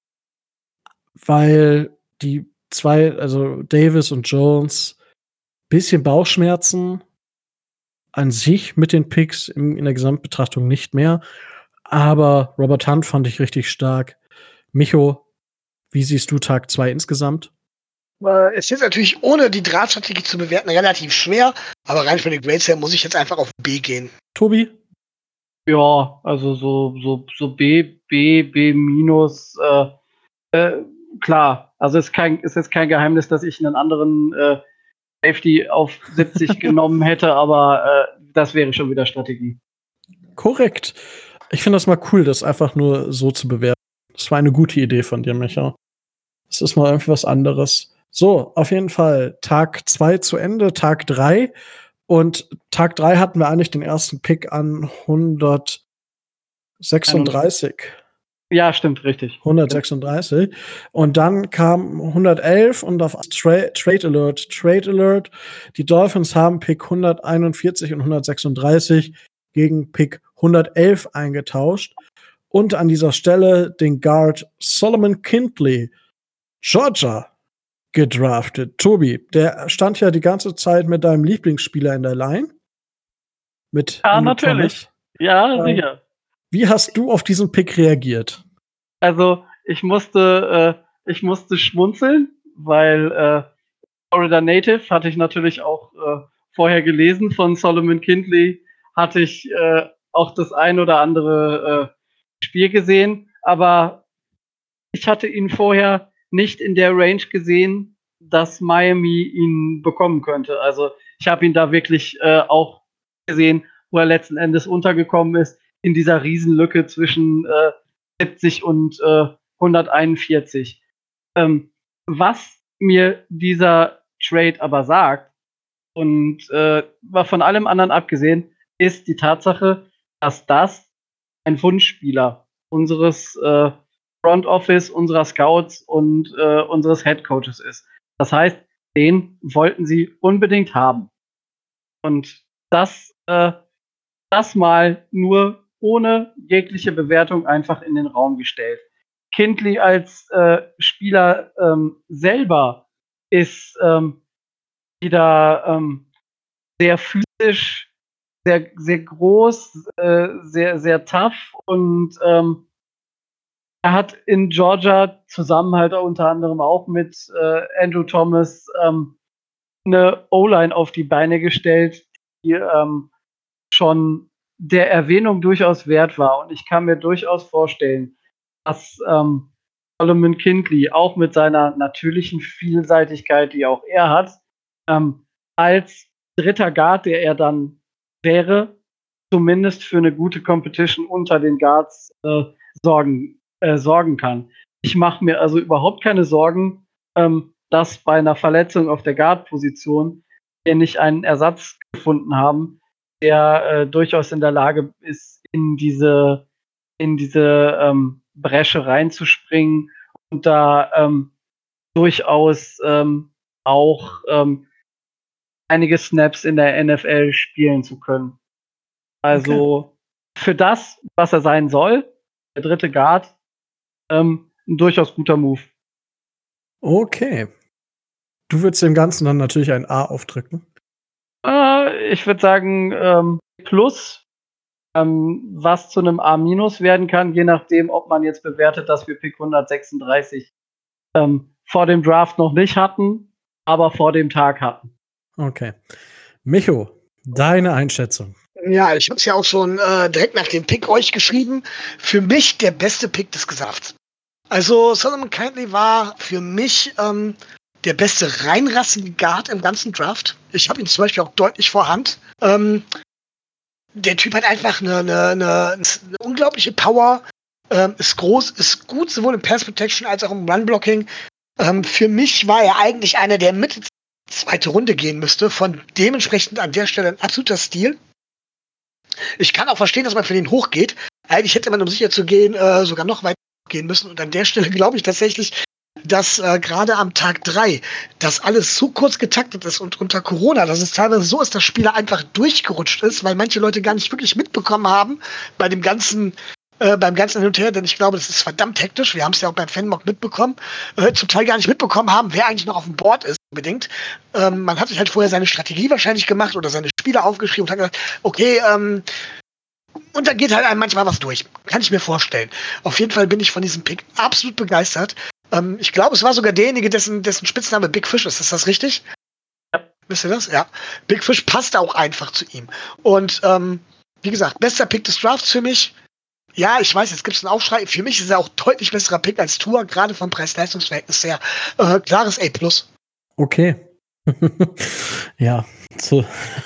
weil die 2, also Davis und Jones, bisschen Bauchschmerzen an sich mit den Picks in der Gesamtbetrachtung nicht mehr. Aber Robert Hunt fand ich richtig stark. Micho, wie siehst du Tag 2 insgesamt? Es ist natürlich ohne die Draftstrategie zu bewerten relativ schwer, aber rein für die Grades her muss ich jetzt einfach auf B gehen. Tobi? Ja, also so B, minus, klar. Also ist jetzt kein Geheimnis, dass ich einen anderen Safety auf 70 genommen hätte, aber das wäre schon wieder Strategie. Korrekt. Ich finde das mal cool, das einfach nur so zu bewerten. Das war eine gute Idee von dir, Micha. Das ist mal irgendwie was anderes. So, auf jeden Fall Tag 2 zu Ende, Tag 3. Und Tag 3 hatten wir eigentlich den ersten Pick an 136. Ja, stimmt, richtig. 136. Und dann kam 111 und auf Trade Alert. Die Dolphins haben Pick 141 und 136 gegen Pick 111 eingetauscht und an dieser Stelle den Guard Solomon Kindley, Georgia, gedraftet. Tobi, der stand ja die ganze Zeit mit deinem Lieblingsspieler in der Line. Mit Ja, Andrew natürlich. Thomas. Ja, sicher. Wie hast du auf diesen Pick reagiert? Also, ich musste schmunzeln, weil Florida Native hatte ich natürlich auch vorher gelesen. Von Solomon Kindley hatte ich auch das ein oder andere Spiel gesehen, aber ich hatte ihn vorher nicht in der Range gesehen, dass Miami ihn bekommen könnte. Also ich habe ihn da wirklich auch gesehen, wo er letzten Endes untergekommen ist, in dieser Riesenlücke zwischen 70 und 141. Was mir dieser Trade aber sagt, und war von allem anderen abgesehen, ist die Tatsache, dass das ein Wunschspieler unseres Front Office, unserer Scouts und unseres Head Coaches ist. Das heißt, den wollten sie unbedingt haben. Und das mal nur ohne jegliche Bewertung einfach in den Raum gestellt. Kindley als Spieler selber ist wieder sehr physisch, sehr, sehr groß, sehr, sehr tough und er hat in Georgia zusammen halt unter anderem auch mit Andrew Thomas eine O-Line auf die Beine gestellt, die schon der Erwähnung durchaus wert war. Und ich kann mir durchaus vorstellen, dass Solomon Kindley auch mit seiner natürlichen Vielseitigkeit, die auch er hat, als dritter Guard, der er dann wäre, zumindest für eine gute Competition unter den Guards sorgen kann. Ich mache mir also überhaupt keine Sorgen, dass bei einer Verletzung auf der Guard-Position wir nicht einen Ersatz gefunden haben, der durchaus in der Lage ist, in diese Bresche reinzuspringen und da durchaus auch einige Snaps in der NFL spielen zu können. Also für das, was er sein soll, der dritte Guard, ein durchaus guter Move. Okay. Du würdest dem Ganzen dann natürlich ein A aufdrücken. Ich würde sagen plus, was zu einem A- werden kann, je nachdem, ob man jetzt bewertet, dass wir Pick 136 vor dem Draft noch nicht hatten, aber vor dem Tag hatten. Okay. Micho, deine Einschätzung. Ja, ich habe es ja auch schon direkt nach dem Pick euch geschrieben. Für mich der beste Pick des Gesamts. Also Solomon Kindley war für mich der beste reinrassige Guard im ganzen Draft. Ich habe ihn zum Beispiel auch deutlich vorhand. Der Typ hat einfach eine unglaubliche Power, ist groß, ist gut sowohl im Pass Protection als auch im Run Blocking. Für mich war er eigentlich einer, der Mitte zweite Runde gehen müsste. Von dementsprechend an der Stelle ein absoluter Stil. Ich kann auch verstehen, dass man für den hochgeht. Eigentlich hätte man, um sicher zu gehen, sogar noch weiter gehen müssen. Und an der Stelle glaube ich tatsächlich, dass gerade am Tag 3 das alles so kurz getaktet ist und unter Corona, dass es teilweise so ist, dass Spieler einfach durchgerutscht ist, weil manche Leute gar nicht wirklich mitbekommen haben beim ganzen Hin und Her, denn ich glaube, das ist verdammt hektisch. Wir haben es ja auch beim Fanmock mitbekommen, zum Teil gar nicht mitbekommen haben, wer eigentlich noch auf dem Board ist unbedingt. Man hat sich halt vorher seine Strategie wahrscheinlich gemacht oder seine Spieler aufgeschrieben und hat gesagt, okay, und da geht halt einem manchmal was durch. Kann ich mir vorstellen. Auf jeden Fall bin ich von diesem Pick absolut begeistert. Ich glaube, es war sogar derjenige, dessen Spitzname Big Fish ist. Ist das richtig? Ja. Wisst ihr das? Ja. Big Fish passt auch einfach zu ihm. Und wie gesagt, bester Pick des Drafts für mich. Ja, ich weiß, jetzt gibt es einen Aufschrei. Für mich ist er auch deutlich besserer Pick als Tua, gerade vom Preis-Leistungs-Verhältnis her. Klares A+. Okay. Ja, so.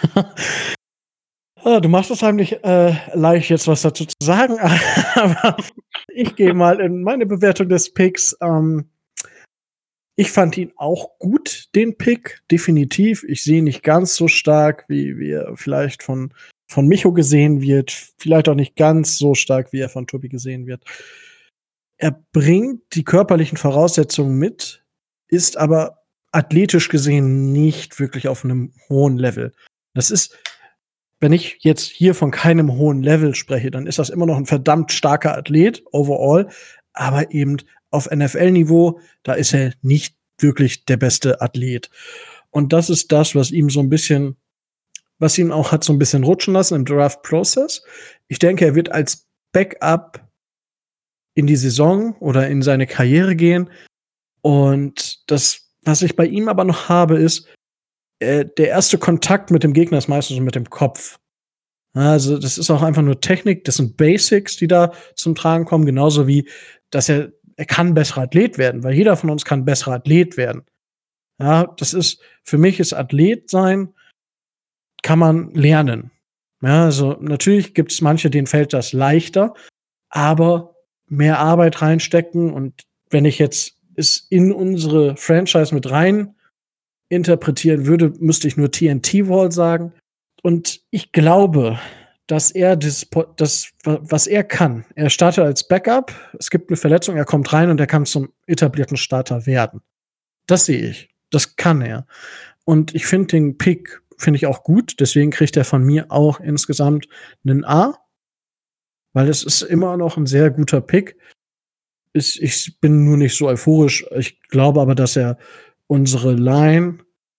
Du machst es heimlich leicht, jetzt was dazu zu sagen, aber ich gehe mal in meine Bewertung des Picks. Ich fand ihn auch gut, den Pick, definitiv. Ich sehe ihn nicht ganz so stark, wie er vielleicht von Micho gesehen wird. Vielleicht auch nicht ganz so stark, wie er von Tobi gesehen wird. Er bringt die körperlichen Voraussetzungen mit, ist aber athletisch gesehen nicht wirklich auf einem hohen Level. Das ist wenn ich jetzt hier von keinem hohen Level spreche, dann ist das immer noch ein verdammt starker Athlet overall, aber eben auf NFL-Niveau, da ist er nicht wirklich der beste Athlet. Und das ist das, was ihm auch hat so ein bisschen rutschen lassen im Draft-Prozess. Ich denke, er wird als Backup in die Saison oder in seine Karriere gehen. Und das, was ich bei ihm aber noch habe, ist, der erste Kontakt mit dem Gegner ist meistens mit dem Kopf. Also, das ist auch einfach nur Technik, das sind Basics, die da zum Tragen kommen, genauso wie, dass er kann ein besserer Athlet werden, weil jeder von uns kann ein besserer Athlet werden. Ja, das ist, für mich ist Athlet sein, kann man lernen. Ja, also natürlich gibt es manche, denen fällt das leichter, aber mehr Arbeit reinstecken und wenn ich jetzt es in unsere Franchise mit rein interpretieren würde, müsste ich nur TNT Wall sagen. Und ich glaube, dass er was er kann. Er startet als Backup, es gibt eine Verletzung, er kommt rein und er kann zum etablierten Starter werden. Das sehe ich. Das kann er. Und ich finde den Pick auch gut, deswegen kriegt er von mir auch insgesamt einen A, weil es ist immer noch ein sehr guter Pick. Ich bin nur nicht so euphorisch. Ich glaube aber, dass er unsere Line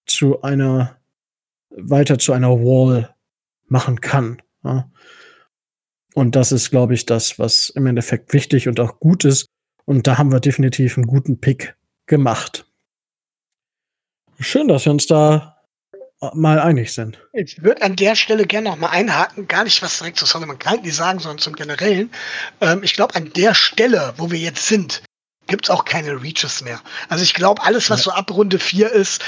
weiter zu einer Wall machen kann. Ja. Und das ist, glaube ich, das, was im Endeffekt wichtig und auch gut ist. Und da haben wir definitiv einen guten Pick gemacht. Schön, dass wir uns da mal einig sind. Ich würde an der Stelle gerne noch mal einhaken, gar nicht was direkt zu Solomon Kindly sagen, sondern zum Generellen. Ich glaube, an der Stelle, wo wir jetzt sind, gibt es auch keine Reaches mehr. Also ich glaube, alles, was so ab Runde 4 ist,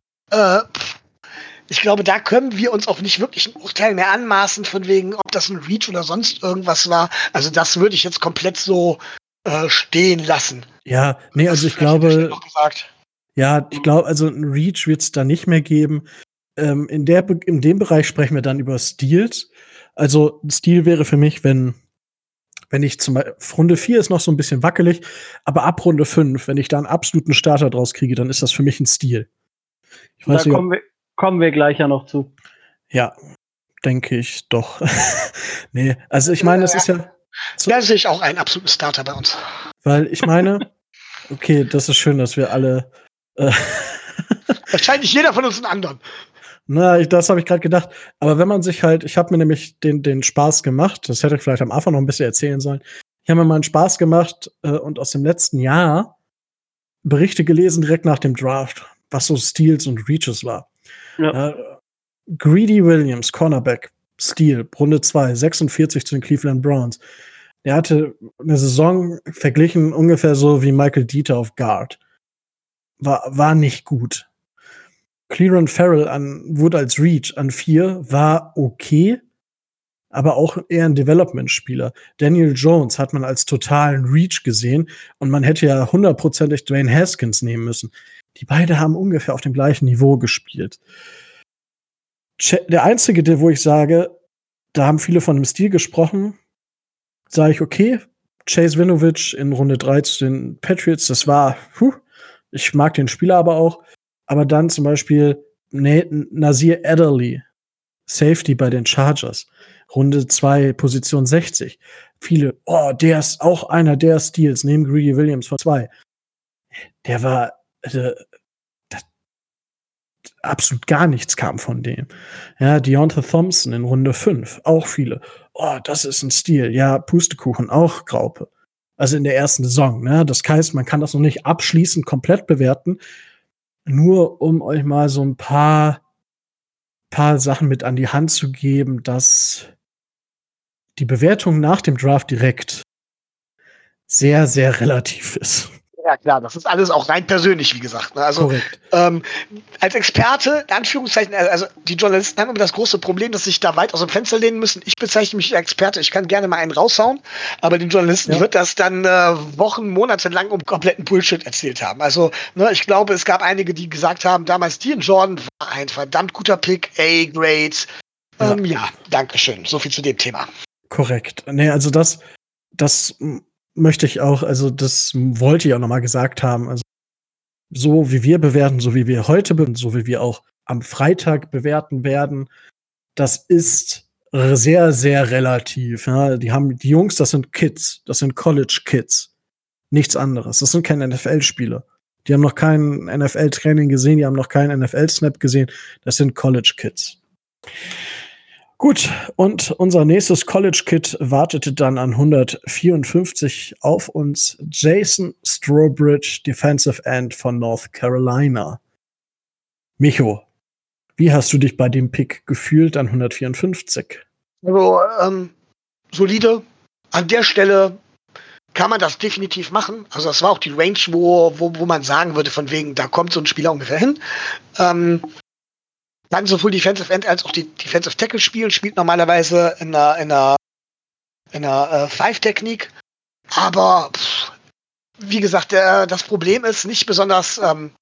ich glaube, da können wir uns auch nicht wirklich ein Urteil mehr anmaßen, von wegen, ob das ein Reach oder sonst irgendwas war. Also das würde ich jetzt komplett so stehen lassen. Ja, nee, also ich glaube, also ein Reach wird es da nicht mehr geben. In dem Bereich sprechen wir dann über Steals. Also ein Steal wäre für mich, wenn ich zum Beispiel, Runde 4 ist noch so ein bisschen wackelig, aber ab Runde 5, wenn ich da einen absoluten Starter draus kriege, dann ist das für mich ein Steal. Ich weiß nicht, kommen wir gleich ja noch zu. Ja, denke ich doch. Nee, also ich meine, es ist ja. Da sehe ich auch einen absoluten Starter bei uns. Weil ich meine, okay, das ist schön, dass wir alle. Wahrscheinlich jeder von uns einen anderen. Das habe ich gerade gedacht. Aber wenn man sich halt, ich habe mir nämlich den Spaß gemacht, das hätte ich vielleicht am Anfang noch ein bisschen erzählen sollen. Ich habe mir mal einen Spaß gemacht und aus dem letzten Jahr Berichte gelesen direkt nach dem Draft, was so Steals und Reaches war. Ja. Greedy Williams, Cornerback, Steal, Runde 2, 46 zu den Cleveland Browns. Er hatte eine Saison verglichen ungefähr so wie Michael Dieter auf Guard. War nicht gut. Cleveland Farrell wurde als Reach an 4, war okay, aber auch eher ein Development-Spieler. Daniel Jones hat man als totalen Reach gesehen und man hätte ja 100%ig Dwayne Haskins nehmen müssen. Die beiden haben ungefähr auf dem gleichen Niveau gespielt. Der einzige, wo ich sage, da haben viele von einem Stil gesprochen, sage ich, okay, Chase Winovich in Runde 3 zu den Patriots, das war, ich mag den Spieler aber auch. Aber dann zum Beispiel Nasir Adderley, Safety bei den Chargers, Runde 2, Position 60. Viele, der ist auch einer der Steals, neben Greedy Williams von 2. Der war, absolut gar nichts kam von dem. Ja, Deontay Thompson in Runde 5, auch viele. Das ist ein Steal. Ja, Pustekuchen, auch Graupe. Also in der ersten Saison, ne? Das heißt, man kann das noch nicht abschließend komplett bewerten. Nur um euch mal so ein paar Sachen mit an die Hand zu geben, dass die Bewertung nach dem Draft direkt sehr, sehr relativ ist. Ja, klar, das ist alles auch rein persönlich, wie gesagt. Ne? Also als Experte, in Anführungszeichen, also die Journalisten haben immer das große Problem, dass sich da weit aus dem Fenster lehnen müssen. Ich bezeichne mich als Experte, ich kann gerne mal einen raushauen, aber den Journalisten wird das dann Wochen, Monate lang um kompletten Bullshit erzählt haben. Also ich glaube, es gab einige, die gesagt haben, damals Dean Jordan war ein verdammt guter Pick, A-Grade. Ja, dankeschön. So viel zu dem Thema. Korrekt. Nee, also das möchte ich auch, also das wollte ich auch nochmal gesagt haben. Also so wie wir bewerten, so wie wir heute bewerten, so wie wir auch am Freitag bewerten werden, das ist sehr, sehr relativ. Ja. Die Jungs, das sind Kids, das sind College-Kids. Nichts anderes. Das sind keine NFL-Spieler. Die haben noch kein NFL-Training gesehen, die haben noch keinen NFL-Snap gesehen. Das sind College-Kids. Gut, und unser nächstes College-Kid wartete dann an 154 auf uns. Jason Strawbridge, Defensive End von North Carolina. Micho, wie hast du dich bei dem Pick gefühlt an 154? Also, solide. An der Stelle kann man das definitiv machen. Also, das war auch die Range, wo man sagen würde, von wegen, da kommt so ein Spieler ungefähr hin. Kann sowohl Defensive End als auch die Defensive Tackle spielen, spielt normalerweise in einer Five-Technik. Aber, wie gesagt, das Problem ist nicht besonders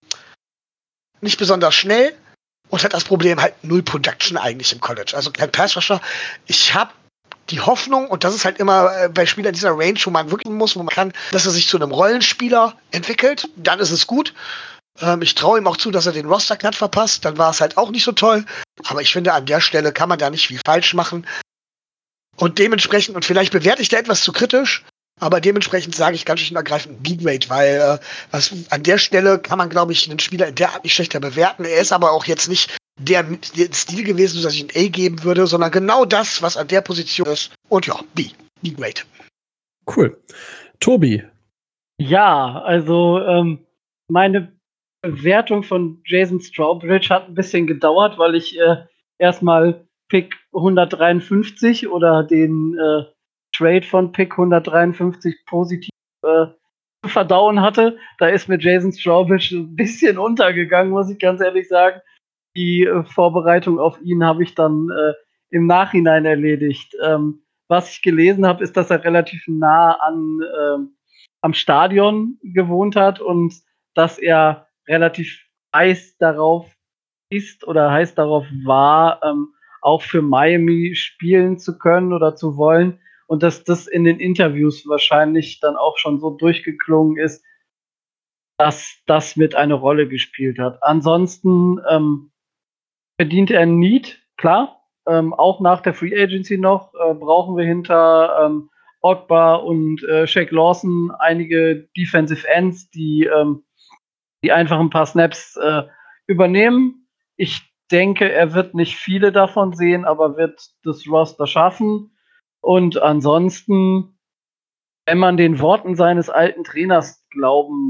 schnell und hat das Problem halt null Production eigentlich im College. Also kein Pass-Rusher. Ich habe die Hoffnung, und das ist halt immer bei Spielern dieser Range, wo man wirklich muss, wo man kann, dass er sich zu einem Rollenspieler entwickelt. Dann ist es gut. Ich traue ihm auch zu, dass er den Roster-Cut verpasst. Dann war es halt auch nicht so toll. Aber ich finde, an der Stelle kann man da nicht viel falsch machen. Und dementsprechend, und vielleicht bewerte ich da etwas zu kritisch, aber dementsprechend sage ich ganz schön ergreifend B-Grade, weil an der Stelle kann man, glaube ich, einen Spieler in der Art nicht schlechter bewerten. Er ist aber auch jetzt nicht der Stil gewesen, dass ich ein A geben würde, sondern genau das, was an der Position ist. Und ja, B-Grade. Cool. Tobi. Ja, also meine Bewertung von Jason Strawbridge hat ein bisschen gedauert, weil ich erstmal Pick 153 oder den Trade von Pick 153 positiv zu verdauen hatte. Da ist mir Jason Strawbridge ein bisschen untergegangen, muss ich ganz ehrlich sagen. Die Vorbereitung auf ihn habe ich dann im Nachhinein erledigt. Was ich gelesen habe, ist, dass er relativ nah am Stadion gewohnt hat und dass er relativ heiß darauf ist oder heiß darauf war, auch für Miami spielen zu können oder zu wollen. Und dass das in den Interviews wahrscheinlich dann auch schon so durchgeklungen ist, dass das mit eine Rolle gespielt hat. Ansonsten verdient er ein Need, klar. Auch nach der Free Agency noch brauchen wir hinter Ogba und Shaq Lawson einige Defensive Ends, die einfach ein paar Snaps übernehmen. Ich denke, er wird nicht viele davon sehen, aber wird das Roster schaffen. Und ansonsten, wenn man den Worten seines alten Trainers glauben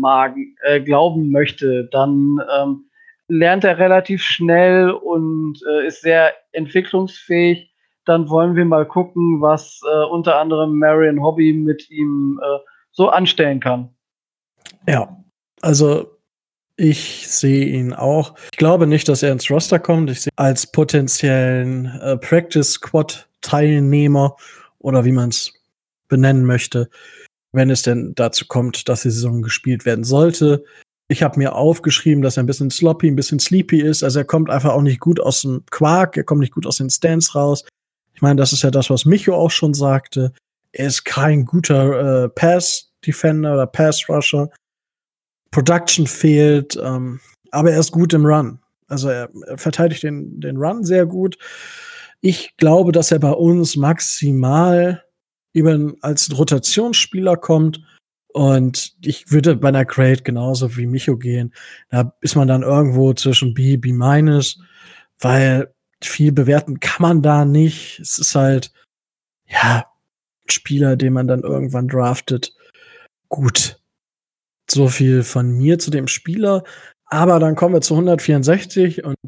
möchte, dann lernt er relativ schnell und ist sehr entwicklungsfähig. Dann wollen wir mal gucken, was unter anderem Marion Hobby mit ihm so anstellen kann. Ja, also ich sehe ihn auch. Ich glaube nicht, dass er ins Roster kommt. Ich sehe ihn als potenziellen Practice-Squad-Teilnehmer oder wie man es benennen möchte, wenn es denn dazu kommt, dass die Saison gespielt werden sollte. Ich habe mir aufgeschrieben, dass er ein bisschen sloppy, ein bisschen sleepy ist. Also er kommt einfach auch nicht gut aus dem Quark, er kommt nicht gut aus den Stands raus. Ich meine, das ist ja das, was Micho auch schon sagte. Er ist kein guter Pass-Defender oder Pass-Rusher. Production fehlt, aber er ist gut im Run. Also er verteidigt den Run sehr gut. Ich glaube, dass er bei uns maximal als Rotationsspieler kommt. Und ich würde bei einer Grade genauso wie Micho gehen. Da ist man dann irgendwo zwischen B, B-, weil viel bewerten kann man da nicht. Es ist halt, ja, ein Spieler, den man dann irgendwann draftet. Gut. So viel von mir zu dem Spieler. Aber dann kommen wir zu 164 und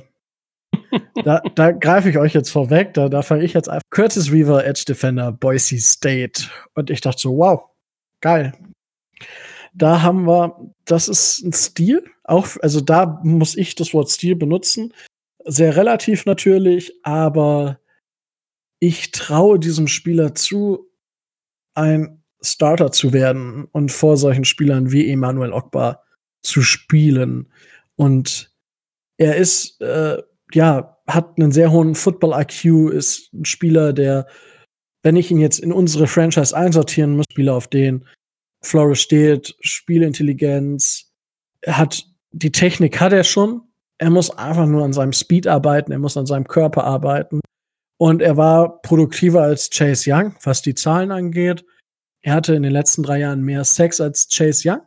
da greife ich euch jetzt vorweg. Da fange ich jetzt an. Curtis Weaver, Edge Defender, Boise State. Und ich dachte so, wow, geil. Da haben wir, das ist ein Stil. Also da muss ich das Wort Stil benutzen. Sehr relativ natürlich, aber ich traue diesem Spieler zu, ein Starter zu werden und vor solchen Spielern wie Emmanuel Ogba zu spielen. Und er ist, hat einen sehr hohen Football-IQ, ist ein Spieler, der, wenn ich ihn jetzt in unsere Franchise einsortieren muss, Spieler, auf den Flores steht, Spielintelligenz, die Technik hat er schon. Er muss einfach nur an seinem Speed arbeiten, er muss an seinem Körper arbeiten. Und er war produktiver als Chase Young, was die Zahlen angeht. Er hatte in den letzten 3 Jahren mehr Sacks als Chase Young.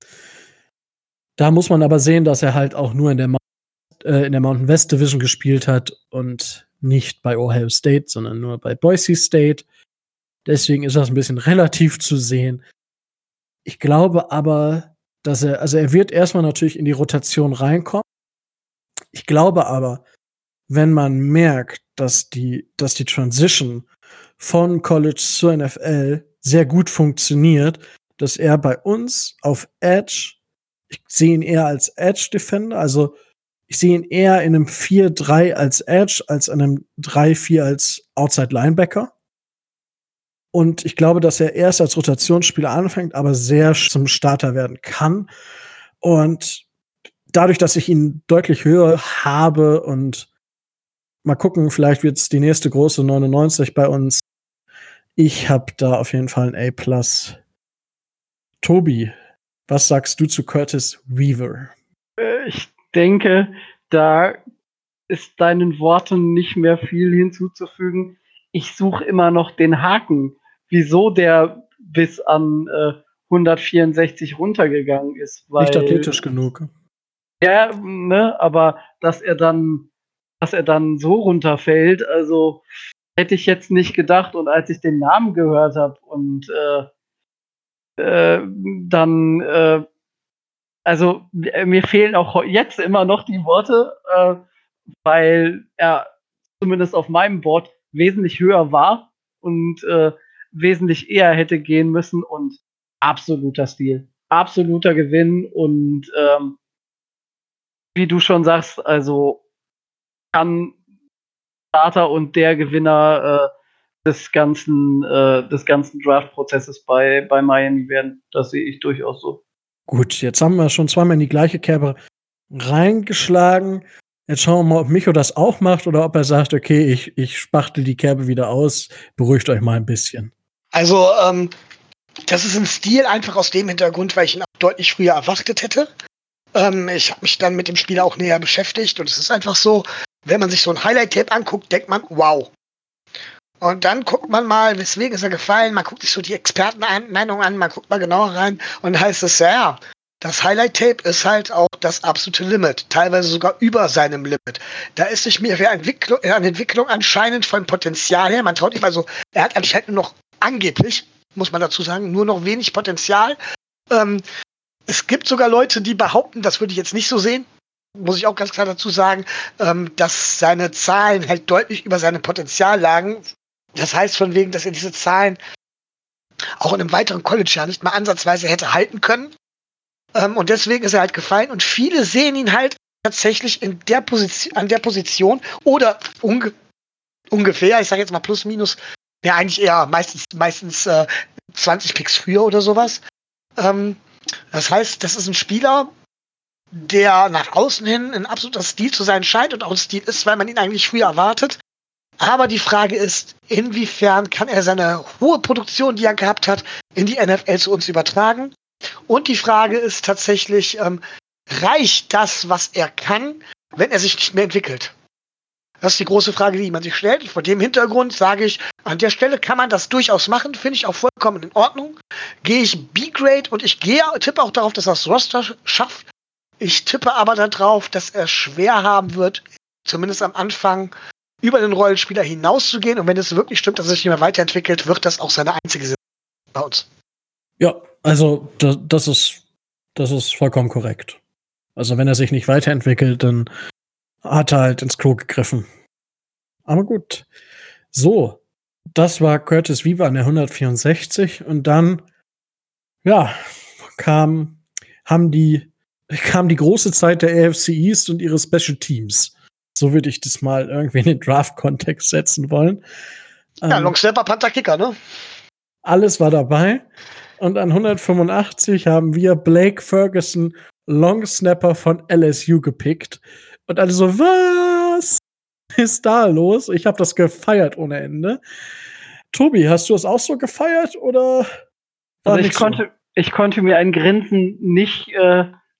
Da muss man aber sehen, dass er halt auch nur in der Mountain West Division gespielt hat und nicht bei Ohio State, sondern nur bei Boise State. Deswegen ist das ein bisschen relativ zu sehen. Ich glaube aber, dass er wird erstmal natürlich in die Rotation reinkommen. Ich glaube aber, wenn man merkt, dass die Transition von College zur NFL sehr gut funktioniert, dass er bei uns auf Edge, ich sehe ihn eher als Edge-Defender, also ich sehe ihn eher in einem 4-3 als Edge, als in einem 3-4 als Outside-Linebacker. Und ich glaube, dass er erst als Rotationsspieler anfängt, aber sehr zum Starter werden kann. Und dadurch, dass ich ihn deutlich höher habe und mal gucken, vielleicht wird es die nächste große 99 bei uns. Ich habe da auf jeden Fall ein A+. Tobi, was sagst du zu Curtis Weaver? Ich denke, da ist deinen Worten nicht mehr viel hinzuzufügen. Ich suche immer noch den Haken, wieso der bis an 164 runtergegangen ist. Weil, nicht athletisch genug. Ja, ne, aber dass er dann so runterfällt, also hätte ich jetzt nicht gedacht. Und als ich den Namen gehört habe und dann also mir fehlen auch jetzt immer noch die Worte, weil er zumindest auf meinem Board wesentlich höher war und wesentlich eher hätte gehen müssen und absoluter Stil. Absoluter Gewinn und wie du schon sagst, also kann Starter und der Gewinner des ganzen Draft-Prozesses bei Miami werden. Das sehe ich durchaus so. Gut, jetzt haben wir schon zweimal in die gleiche Kerbe reingeschlagen. Jetzt schauen wir mal, ob Micho das auch macht oder ob er sagt, okay, ich spachtel die Kerbe wieder aus. Beruhigt euch mal ein bisschen. Also, das ist ein Stil einfach aus dem Hintergrund, weil ich ihn auch deutlich früher erwartet hätte. Ich habe mich dann mit dem Spieler auch näher beschäftigt und es ist einfach so, wenn man sich so ein Highlight-Tape anguckt, denkt man, wow. Und dann guckt man mal, weswegen ist er gefallen, man guckt sich so die Expertenmeinung an, man guckt mal genauer rein und dann heißt es, ja, das Highlight-Tape ist halt auch das absolute Limit, teilweise sogar über seinem Limit. Da ist sich mir an Entwicklung anscheinend von Potenzial her, man traut ihm also, er hat anscheinend nur noch angeblich, muss man dazu sagen, nur noch wenig Potenzial. Es gibt sogar Leute, die behaupten, das würde ich jetzt nicht so sehen, muss ich auch ganz klar dazu sagen, dass seine Zahlen halt deutlich über seinem Potenzial lagen. Das heißt von wegen, dass er diese Zahlen auch in einem weiteren College-Jahr nicht mal ansatzweise hätte halten können. Und deswegen ist er halt gefallen. Und viele sehen ihn halt tatsächlich an der Position oder ungefähr, ich sage jetzt mal plus minus, ja eigentlich eher meistens 20 Picks früher oder sowas. Das heißt, das ist ein Spieler, der nach außen hin ein absoluter Stil zu sein scheint und auch ein Stil ist, weil man ihn eigentlich früher erwartet. Aber die Frage ist, inwiefern kann er seine hohe Produktion, die er gehabt hat, in die NFL zu uns übertragen? Und die Frage ist tatsächlich, reicht das, was er kann, wenn er sich nicht mehr entwickelt? Das ist die große Frage, die man sich stellt. Vor dem Hintergrund sage ich, an der Stelle kann man das durchaus machen, finde ich auch vollkommen in Ordnung. Gehe ich B-Grade und ich tippe auch darauf, dass er das Roster schafft. Ich tippe aber darauf, dass er schwer haben wird, zumindest am Anfang, über den Rollenspieler hinauszugehen. Und wenn es wirklich stimmt, dass er sich nicht mehr weiterentwickelt, wird das auch seine einzige Saison bei uns. Ja, also das ist vollkommen korrekt. Also wenn er sich nicht weiterentwickelt, dann hat er halt ins Klo gegriffen. Aber gut. So, das war Curtis Weaver an der 164 und dann, ja, kam die große Zeit der AFC East und ihre Special Teams. So würde ich das mal irgendwie in den Draft-Kontext setzen wollen. Ja, Long Snapper, Panther, Kicker, ne? Alles war dabei. Und an 185 haben wir Blake Ferguson, Long Snapper von LSU, gepickt. Und alle so, was ist da los? Ich habe das gefeiert ohne Ende. Tobi, hast du es auch so gefeiert oder? Also ich konnte mir ein Grinsen nicht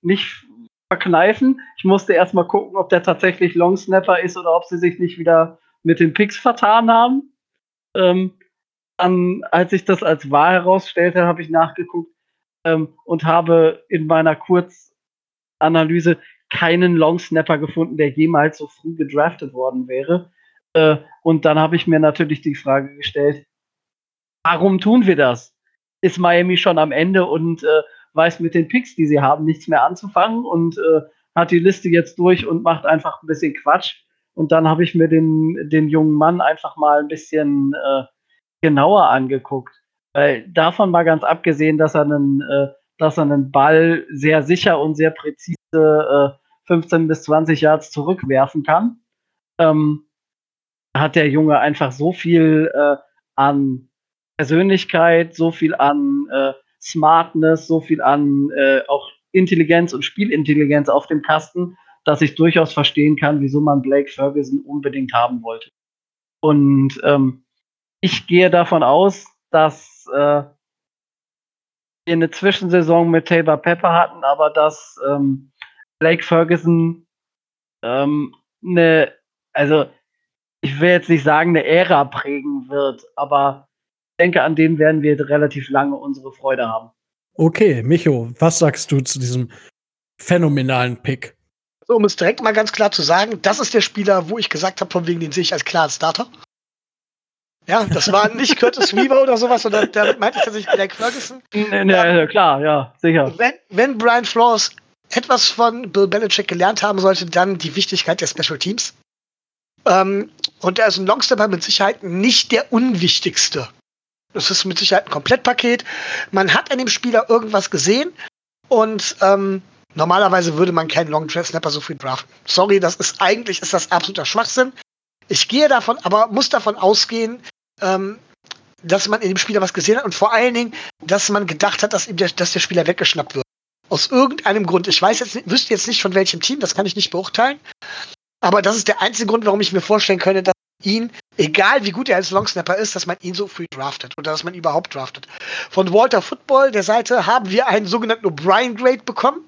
verkneifen. Ich musste erst mal gucken, ob der tatsächlich Long Snapper ist oder ob sie sich nicht wieder mit den Picks vertan haben. Dann, als ich das als wahr herausstellte, habe ich nachgeguckt und habe in meiner Kurzanalyse keinen Longsnapper gefunden, der jemals so früh gedraftet worden wäre. Und dann habe ich mir natürlich die Frage gestellt, warum tun wir das? Ist Miami schon am Ende und weiß mit den Picks, die sie haben, nichts mehr anzufangen und hat die Liste jetzt durch und macht einfach ein bisschen Quatsch. Und dann habe ich mir den jungen Mann einfach mal ein bisschen genauer angeguckt. Weil davon mal ganz abgesehen, dass er einen Ball sehr sicher und sehr präzise 15 bis 20 Yards zurückwerfen kann, hat der Junge einfach so viel an Persönlichkeit, so viel an Smartness, so viel an auch Intelligenz und Spielintelligenz auf dem Kasten, dass ich durchaus verstehen kann, wieso man Blake Ferguson unbedingt haben wollte. Und ich gehe davon aus, dass wir eine Zwischensaison mit Taybor Pepper hatten, aber dass Blake Ferguson also ich will jetzt nicht sagen, eine Ära prägen wird, aber ich denke, an dem werden wir relativ lange unsere Freude haben. Okay, Micho, was sagst du zu diesem phänomenalen Pick? So, um es direkt mal ganz klar zu sagen, das ist der Spieler, wo ich gesagt habe, von wegen den sehe ich als klaren Starter. Ja, das war nicht Curtis Weaver oder sowas, sondern damit meinte ich tatsächlich Blake Ferguson. Ja, klar, ja, sicher. Wenn Brian Flores etwas von Bill Belichick gelernt haben sollte, dann die Wichtigkeit der Special Teams. Und er ist ein Longsnapper mit Sicherheit nicht der unwichtigste. Das ist mit Sicherheit ein Komplettpaket. Man hat an dem Spieler irgendwas gesehen und normalerweise würde man keinen Long-Snapper so viel draften. Sorry, eigentlich ist das absoluter Schwachsinn. Ich gehe davon, aber muss davon ausgehen, dass man in dem Spieler was gesehen hat und vor allen Dingen, dass man gedacht hat, dass der Spieler weggeschnappt wird. Aus irgendeinem Grund. Ich wüsste jetzt nicht von welchem Team, das kann ich nicht beurteilen. Aber das ist der einzige Grund, warum ich mir vorstellen könnte, dass ihn, egal wie gut er als Longsnapper ist, dass man ihn so früh draftet oder dass man ihn überhaupt draftet. Von Walter Football, der Seite, haben wir einen sogenannten O'Brien-Grade bekommen.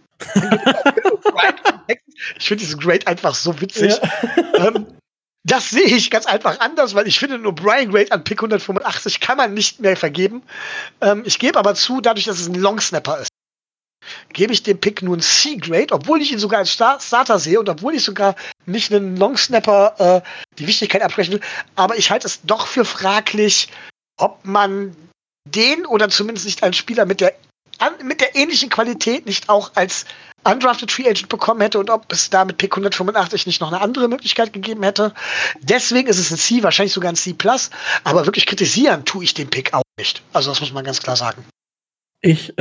Ich finde diesen Grade einfach so witzig. Ja. Das sehe ich ganz einfach anders, weil ich finde, einen O'Brien-Grade an Pick 185 kann man nicht mehr vergeben. Ich gebe aber zu, dadurch, dass es ein Longsnapper ist, gebe ich dem Pick nur ein C-Grade, obwohl ich ihn sogar als Starter sehe und obwohl ich sogar nicht einen Longsnapper die Wichtigkeit absprechen will. Aber ich halte es doch für fraglich, ob man den oder zumindest nicht als Spieler mit der ähnlichen Qualität nicht auch als undrafted Free Agent bekommen hätte und ob es da mit Pick 185 nicht noch eine andere Möglichkeit gegeben hätte. Deswegen ist es ein C, wahrscheinlich sogar ein C+, aber wirklich kritisieren tue ich den Pick auch nicht. Also das muss man ganz klar sagen. Ich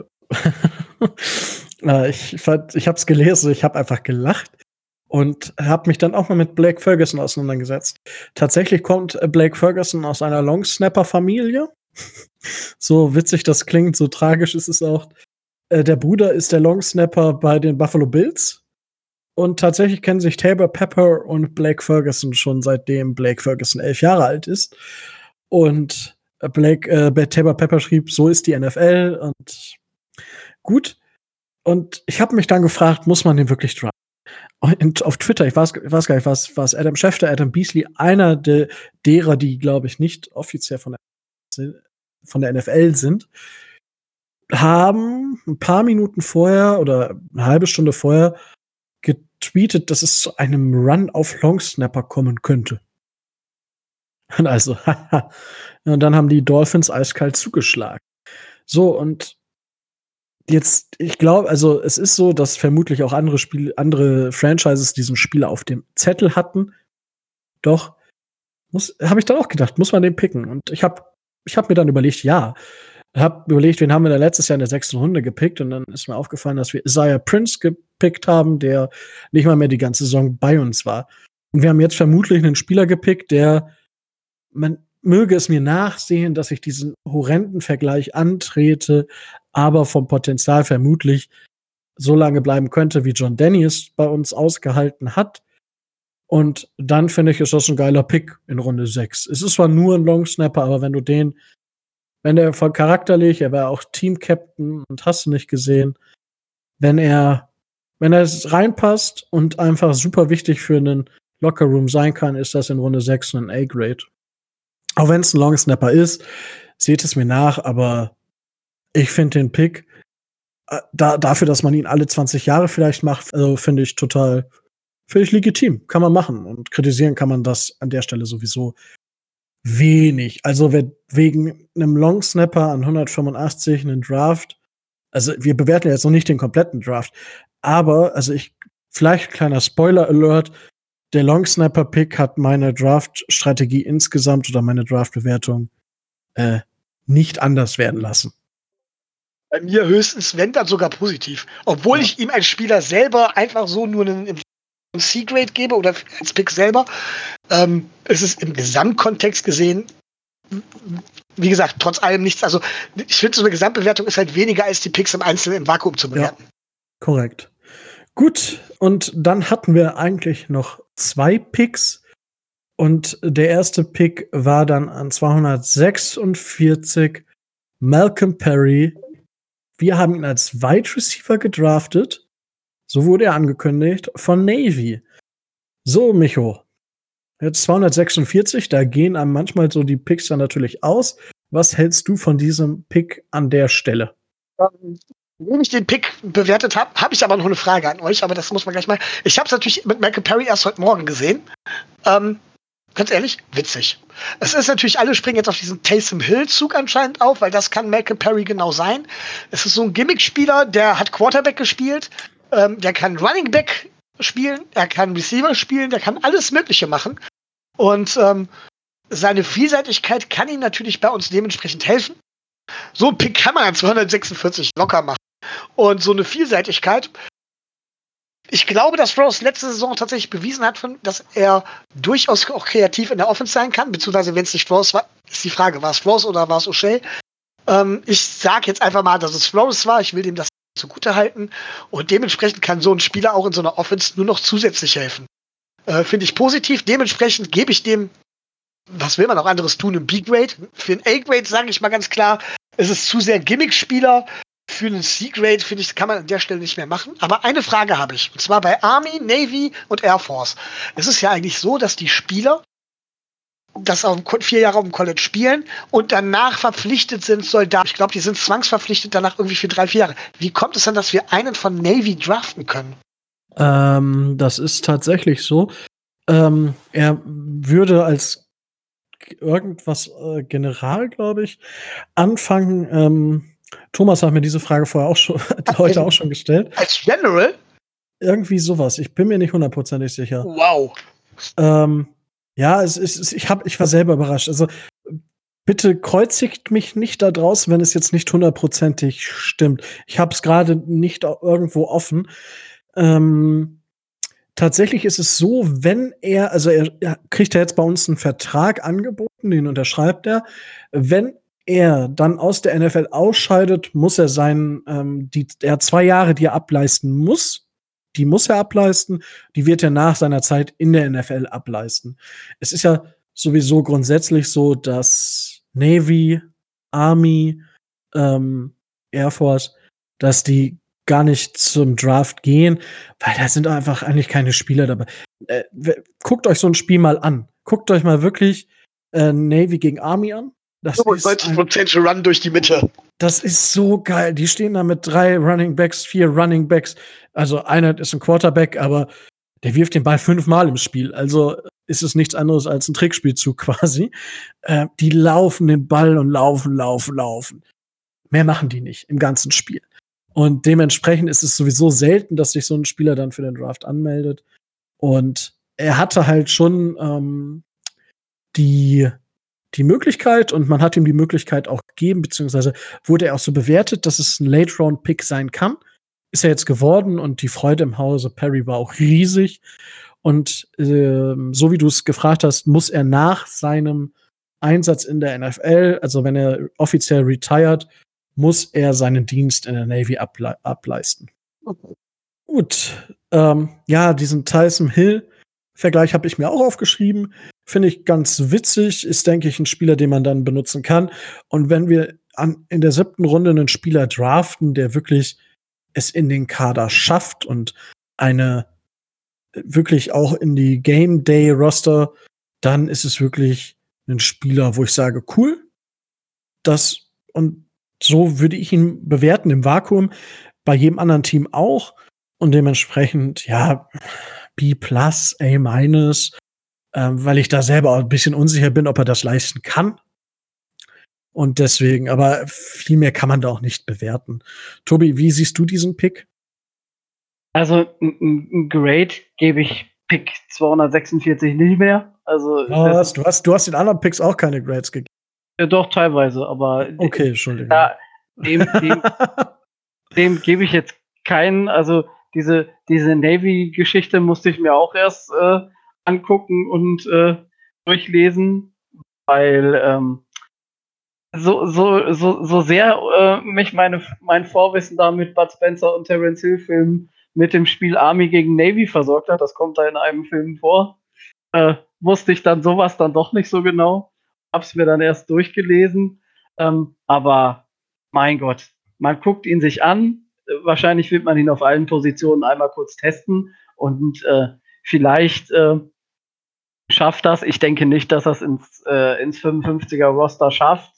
hab's gelesen, ich habe einfach gelacht und habe mich dann auch mal mit Blake Ferguson auseinandergesetzt. Tatsächlich kommt Blake Ferguson aus einer Longsnapper-Familie. So witzig das klingt, so tragisch ist es auch. Der Bruder ist der Longsnapper bei den Buffalo Bills. Und tatsächlich kennen sich Taybor Pepper und Blake Ferguson schon seitdem Blake Ferguson 11 Jahre alt ist. Und Taybor Pepper schrieb, so ist die NFL und gut. Und ich habe mich dann gefragt, muss man den wirklich draften? Und auf Twitter, ich weiß gar nicht, was Adam Schefter, Adam Beasley, einer derer, die, glaube ich, nicht offiziell von der NFL sind, haben ein paar Minuten vorher oder eine halbe Stunde vorher getweetet, dass es zu einem Run auf Longsnapper kommen könnte. Und also, und dann haben die Dolphins eiskalt zugeschlagen. So, und jetzt, ich glaube, also es ist so, dass vermutlich auch andere Franchises diesen Spieler auf dem Zettel hatten. Doch, habe ich dann auch gedacht, muss man den picken? Und ich hab mir dann überlegt, wen haben wir da letztes Jahr in der 6. Runde gepickt? Und dann ist mir aufgefallen, dass wir Isaiah Prince gepickt haben, der nicht mal mehr die ganze Saison bei uns war. Und wir haben jetzt vermutlich einen Spieler gepickt, man möge es mir nachsehen, dass ich diesen horrenden Vergleich antrete, aber vom Potenzial vermutlich so lange bleiben könnte, wie John Denny es bei uns ausgehalten hat. Und dann finde ich, ist das ein geiler Pick in Runde 6. Es ist zwar nur ein Longsnapper, aber wenn der voll charakterlich, er war auch Team-Captain und hast du nicht gesehen, wenn er reinpasst und einfach super wichtig für einen Lockerroom sein kann, ist das in Runde 6 ein A-Grade. Auch wenn es ein Long Snapper ist, seht es mir nach, aber ich finde den Pick dafür, dass man ihn alle 20 Jahre vielleicht macht, also finde ich legitim. Kann man machen. Und kritisieren kann man das an der Stelle sowieso wenig. Also wegen einem Long Snapper an 185 einen Draft, also wir bewerten jetzt noch nicht den kompletten Draft, aber vielleicht kleiner Spoiler-Alert, der Long Snapper-Pick hat meine Draft-Strategie insgesamt oder meine Draft-Bewertung nicht anders werden lassen. Bei mir höchstens, wenn dann sogar positiv. Obwohl ich ihm als Spieler selber einfach so nur einen C-Grade gebe oder als Pick selber, ist es im Gesamtkontext gesehen, wie gesagt, trotz allem nichts. Also ich finde, so eine Gesamtbewertung ist halt weniger als die Picks im Einzelnen im Vakuum zu bewerten. Ja, korrekt. Gut, und dann hatten wir eigentlich noch 2 Picks. Und der erste Pick war dann an 246 Malcolm Perry. Wir haben ihn als Wide Receiver gedraftet. So wurde er angekündigt von Navy. So, Micho. Jetzt 246, da gehen einem manchmal so die Picks dann natürlich aus. Was hältst du von diesem Pick an der Stelle? Wenn ich den Pick bewertet habe, habe ich aber noch eine Frage an euch, aber das muss man gleich mal. Ich habe es natürlich mit Malcolm Perry erst heute Morgen gesehen. Ganz ehrlich, witzig. Es ist natürlich, alle springen jetzt auf diesen Taysom Hill-Zug anscheinend auf, weil das kann Malcolm Perry genau sein. Es ist so ein Gimmick-Spieler, der hat Quarterback gespielt, der kann Running Back spielen, er kann Receiver spielen, der kann alles Mögliche machen. Und seine Vielseitigkeit kann ihm natürlich bei uns dementsprechend helfen. So ein Pick kann man an 246 locker machen. Und so eine Vielseitigkeit. Ich glaube, dass Rose letzte Saison tatsächlich bewiesen hat, dass er durchaus auch kreativ in der Offense sein kann. Beziehungsweise, wenn es nicht Rose war, ist die Frage, war es Rose oder war es O'Shea? Ich sage jetzt einfach mal, dass es Rose war. Ich will dem das zugute halten. Und dementsprechend kann so ein Spieler auch in so einer Offense nur noch zusätzlich helfen. Finde ich positiv. Dementsprechend gebe ich dem, was will man auch anderes tun, einen B-Grade. Für einen A-Grade sage ich mal ganz klar, es ist zu sehr Gimmick-Spieler. Für einen C-Grade, finde ich, kann man an der Stelle nicht mehr machen. Aber eine Frage habe ich. Und zwar bei Army, Navy und Air Force. Es ist ja eigentlich so, dass die Spieler das 4 Jahre auf dem College spielen und danach verpflichtet sind Soldaten. Ich glaube, die sind zwangsverpflichtet danach irgendwie für 3-4 Jahre. Wie kommt es dann, dass wir einen von Navy draften können? Das ist tatsächlich so. Er würde als irgendwas General, glaube ich, anfangen. Thomas hat mir diese Frage heute auch schon gestellt. Als General? Irgendwie sowas. Ich bin mir nicht 100% sicher. Wow. Ja, ich war selber überrascht. Also bitte kreuzigt mich nicht da draußen, wenn es jetzt nicht 100% stimmt. Ich habe es gerade nicht irgendwo offen. Tatsächlich ist es so, wenn er kriegt er jetzt bei uns einen Vertrag angeboten, den unterschreibt er. Wenn er dann aus der NFL ausscheidet, muss er er hat 2 Jahre, die er ableisten muss. Die muss er ableisten. Die wird er nach seiner Zeit in der NFL ableisten. Es ist ja sowieso grundsätzlich so, dass Navy, Army, Air Force, dass die gar nicht zum Draft gehen, weil da sind einfach eigentlich keine Spieler dabei. Guckt euch so ein Spiel mal an. Guckt euch mal wirklich Navy gegen Army an. Das 95% Run durch die Mitte. Das ist so geil. Die stehen da mit 3 Running Backs, 4 Running Backs. Also einer ist ein Quarterback, aber der wirft den Ball 5-mal im Spiel. Also ist es nichts anderes als ein Trickspielzug quasi. Die laufen den Ball und laufen. Mehr machen die nicht im ganzen Spiel. Und dementsprechend ist es sowieso selten, dass sich so ein Spieler dann für den Draft anmeldet. Und er hatte halt schon die Möglichkeit, und man hat ihm die Möglichkeit auch gegeben, beziehungsweise wurde er auch so bewertet, dass es ein Late-Round-Pick sein kann. Ist er jetzt geworden, und die Freude im Hause Perry war auch riesig. Und so wie du es gefragt hast, muss er nach seinem Einsatz in der NFL, also wenn er offiziell retired, muss er seinen Dienst in der Navy ableisten. Okay. Gut. Diesen Taysom Hill-Vergleich habe ich mir auch aufgeschrieben. Finde ich ganz witzig. Ist, denke ich, ein Spieler, den man dann benutzen kann. Und wenn wir in der 7. Runde einen Spieler draften, der wirklich es in den Kader schafft und eine wirklich auch in die Game Day Roster, dann ist es wirklich ein Spieler, wo ich sage, cool, und so würde ich ihn bewerten im Vakuum, bei jedem anderen Team auch und dementsprechend, ja, B+, A-, weil ich da selber auch ein bisschen unsicher bin, ob er das leisten kann. Und deswegen, aber viel mehr kann man da auch nicht bewerten. Tobi, wie siehst du diesen Pick? Also ein Grade gebe ich Pick 246 nicht mehr. Also Du hast den anderen Picks auch keine Grades gegeben. doch teilweise, aber Okay, Entschuldigung. da, dem gebe ich jetzt keinen. Also diese Navy-Geschichte musste ich mir auch erst angucken und durchlesen, weil so sehr mich mein Vorwissen da mit Bud Spencer und Terence Hill Filmen mit dem Spiel Army gegen Navy versorgt hat, das kommt da in einem Film vor, wusste ich dann sowas dann doch nicht so genau. Hab's mir dann erst durchgelesen. Aber mein Gott, man guckt ihn sich an. Wahrscheinlich wird man ihn auf allen Positionen einmal kurz testen und vielleicht schafft das. Ich denke nicht, dass das ins 55er Roster schafft.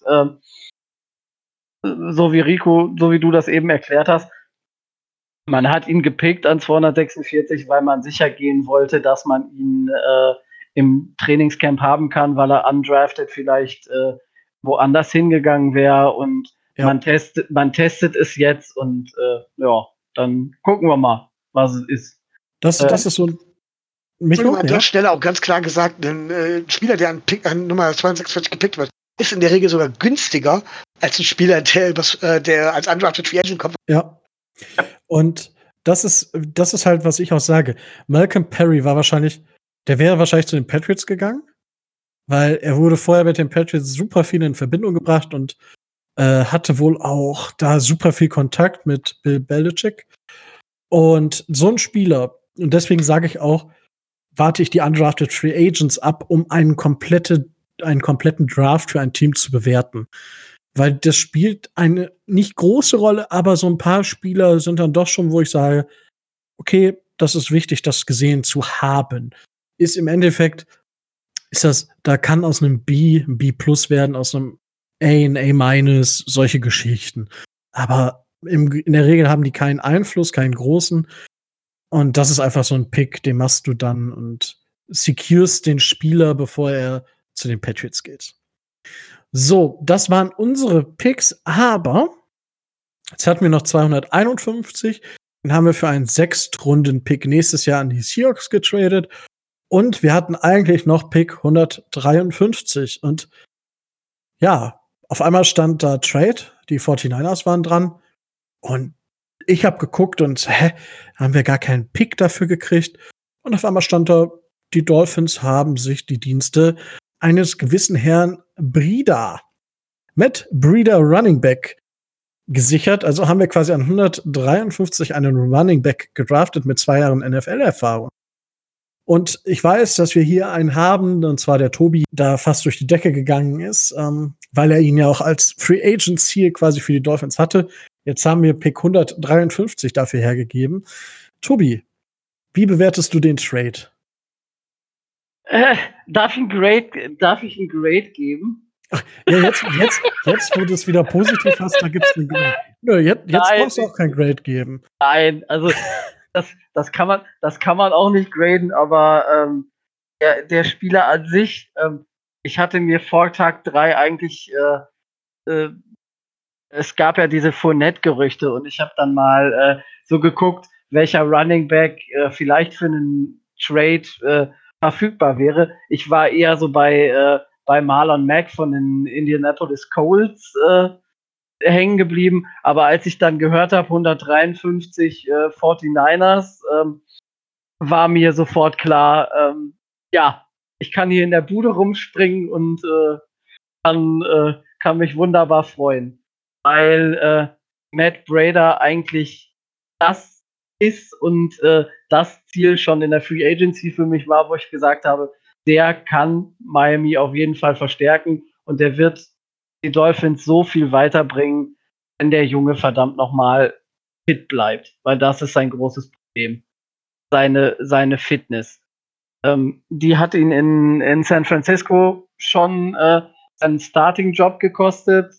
So wie du das eben erklärt hast. Man hat ihn gepickt an 246, weil man sicher gehen wollte, dass man ihn im Trainingscamp haben kann, weil er undrafted vielleicht woanders hingegangen wäre und man testet es jetzt und ja, dann gucken wir mal, was es ist. Das ist so ein Micho, an der Stelle auch ganz klar gesagt, ein Spieler, der an Nummer 246 gepickt wird, ist in der Regel sogar günstiger als ein Spieler, der als undrafted Free Agent kommt. Ja. Und das ist halt, was ich auch sage. Malcolm Perry wäre wahrscheinlich zu den Patriots gegangen, weil er wurde vorher mit den Patriots super viel in Verbindung gebracht und hatte wohl auch da super viel Kontakt mit Bill Belichick. Und so ein Spieler, und deswegen sage ich auch, warte ich die undrafted Free Agents ab, um einen kompletten Draft für ein Team zu bewerten. Weil das spielt eine nicht große Rolle, aber so ein paar Spieler sind dann doch schon, wo ich sage, okay, das ist wichtig, das gesehen zu haben. Ist im Endeffekt, da kann aus einem B ein B+ werden, aus einem A ein A-, solche Geschichten. Aber in der Regel haben die keinen Einfluss, keinen großen. Und das ist einfach so ein Pick, den machst du dann und securest den Spieler, bevor er zu den Patriots geht. So, das waren unsere Picks, aber jetzt hatten wir noch 251, den haben wir für einen 6-Runden-Pick nächstes Jahr an die Seahawks getradet und wir hatten eigentlich noch Pick 153 und ja, auf einmal stand da Trade, die 49ers waren dran und ich habe geguckt und haben wir gar keinen Pick dafür gekriegt und auf einmal stand da, die Dolphins haben sich die Dienste eines gewissen Herrn Matt Breida Running Back gesichert. Also haben wir quasi an 153 einen Running Back gedraftet mit 2 Jahren NFL-Erfahrung. Und ich weiß, dass wir hier einen haben, und zwar der Tobi, da fast durch die Decke gegangen ist, weil er ihn ja auch als Free Agent Ziel quasi für die Dolphins hatte. Jetzt haben wir Pick 153 dafür hergegeben. Tobi, wie bewertest du den Trade? Darf ich ein Grade geben? Ja, jetzt, wo du es wieder positiv hast, da gibt's einen Grade. Nö, jetzt brauchst du auch kein Grade geben. Nein, also das kann man auch nicht graden, aber der Spieler an sich, ich hatte mir vor Tag 3 eigentlich es gab ja diese Fournette-Gerüchte und ich habe dann so geguckt, welcher Running Back vielleicht für einen Trade verfügbar wäre. Ich war eher so bei Marlon Mack von den Indianapolis Colts hängen geblieben, aber als ich dann gehört habe, 153 49ers, war mir sofort klar, ja, ich kann hier in der Bude rumspringen und kann mich wunderbar freuen. Weil Matt Breida eigentlich das ist und das Ziel schon in der Free Agency für mich war, wo ich gesagt habe, der kann Miami auf jeden Fall verstärken und der wird die Dolphins so viel weiterbringen, wenn der Junge verdammt nochmal fit bleibt, weil das ist sein großes Problem. seine Fitness. Die hat ihn in San Francisco schon seinen Starting-Job gekostet.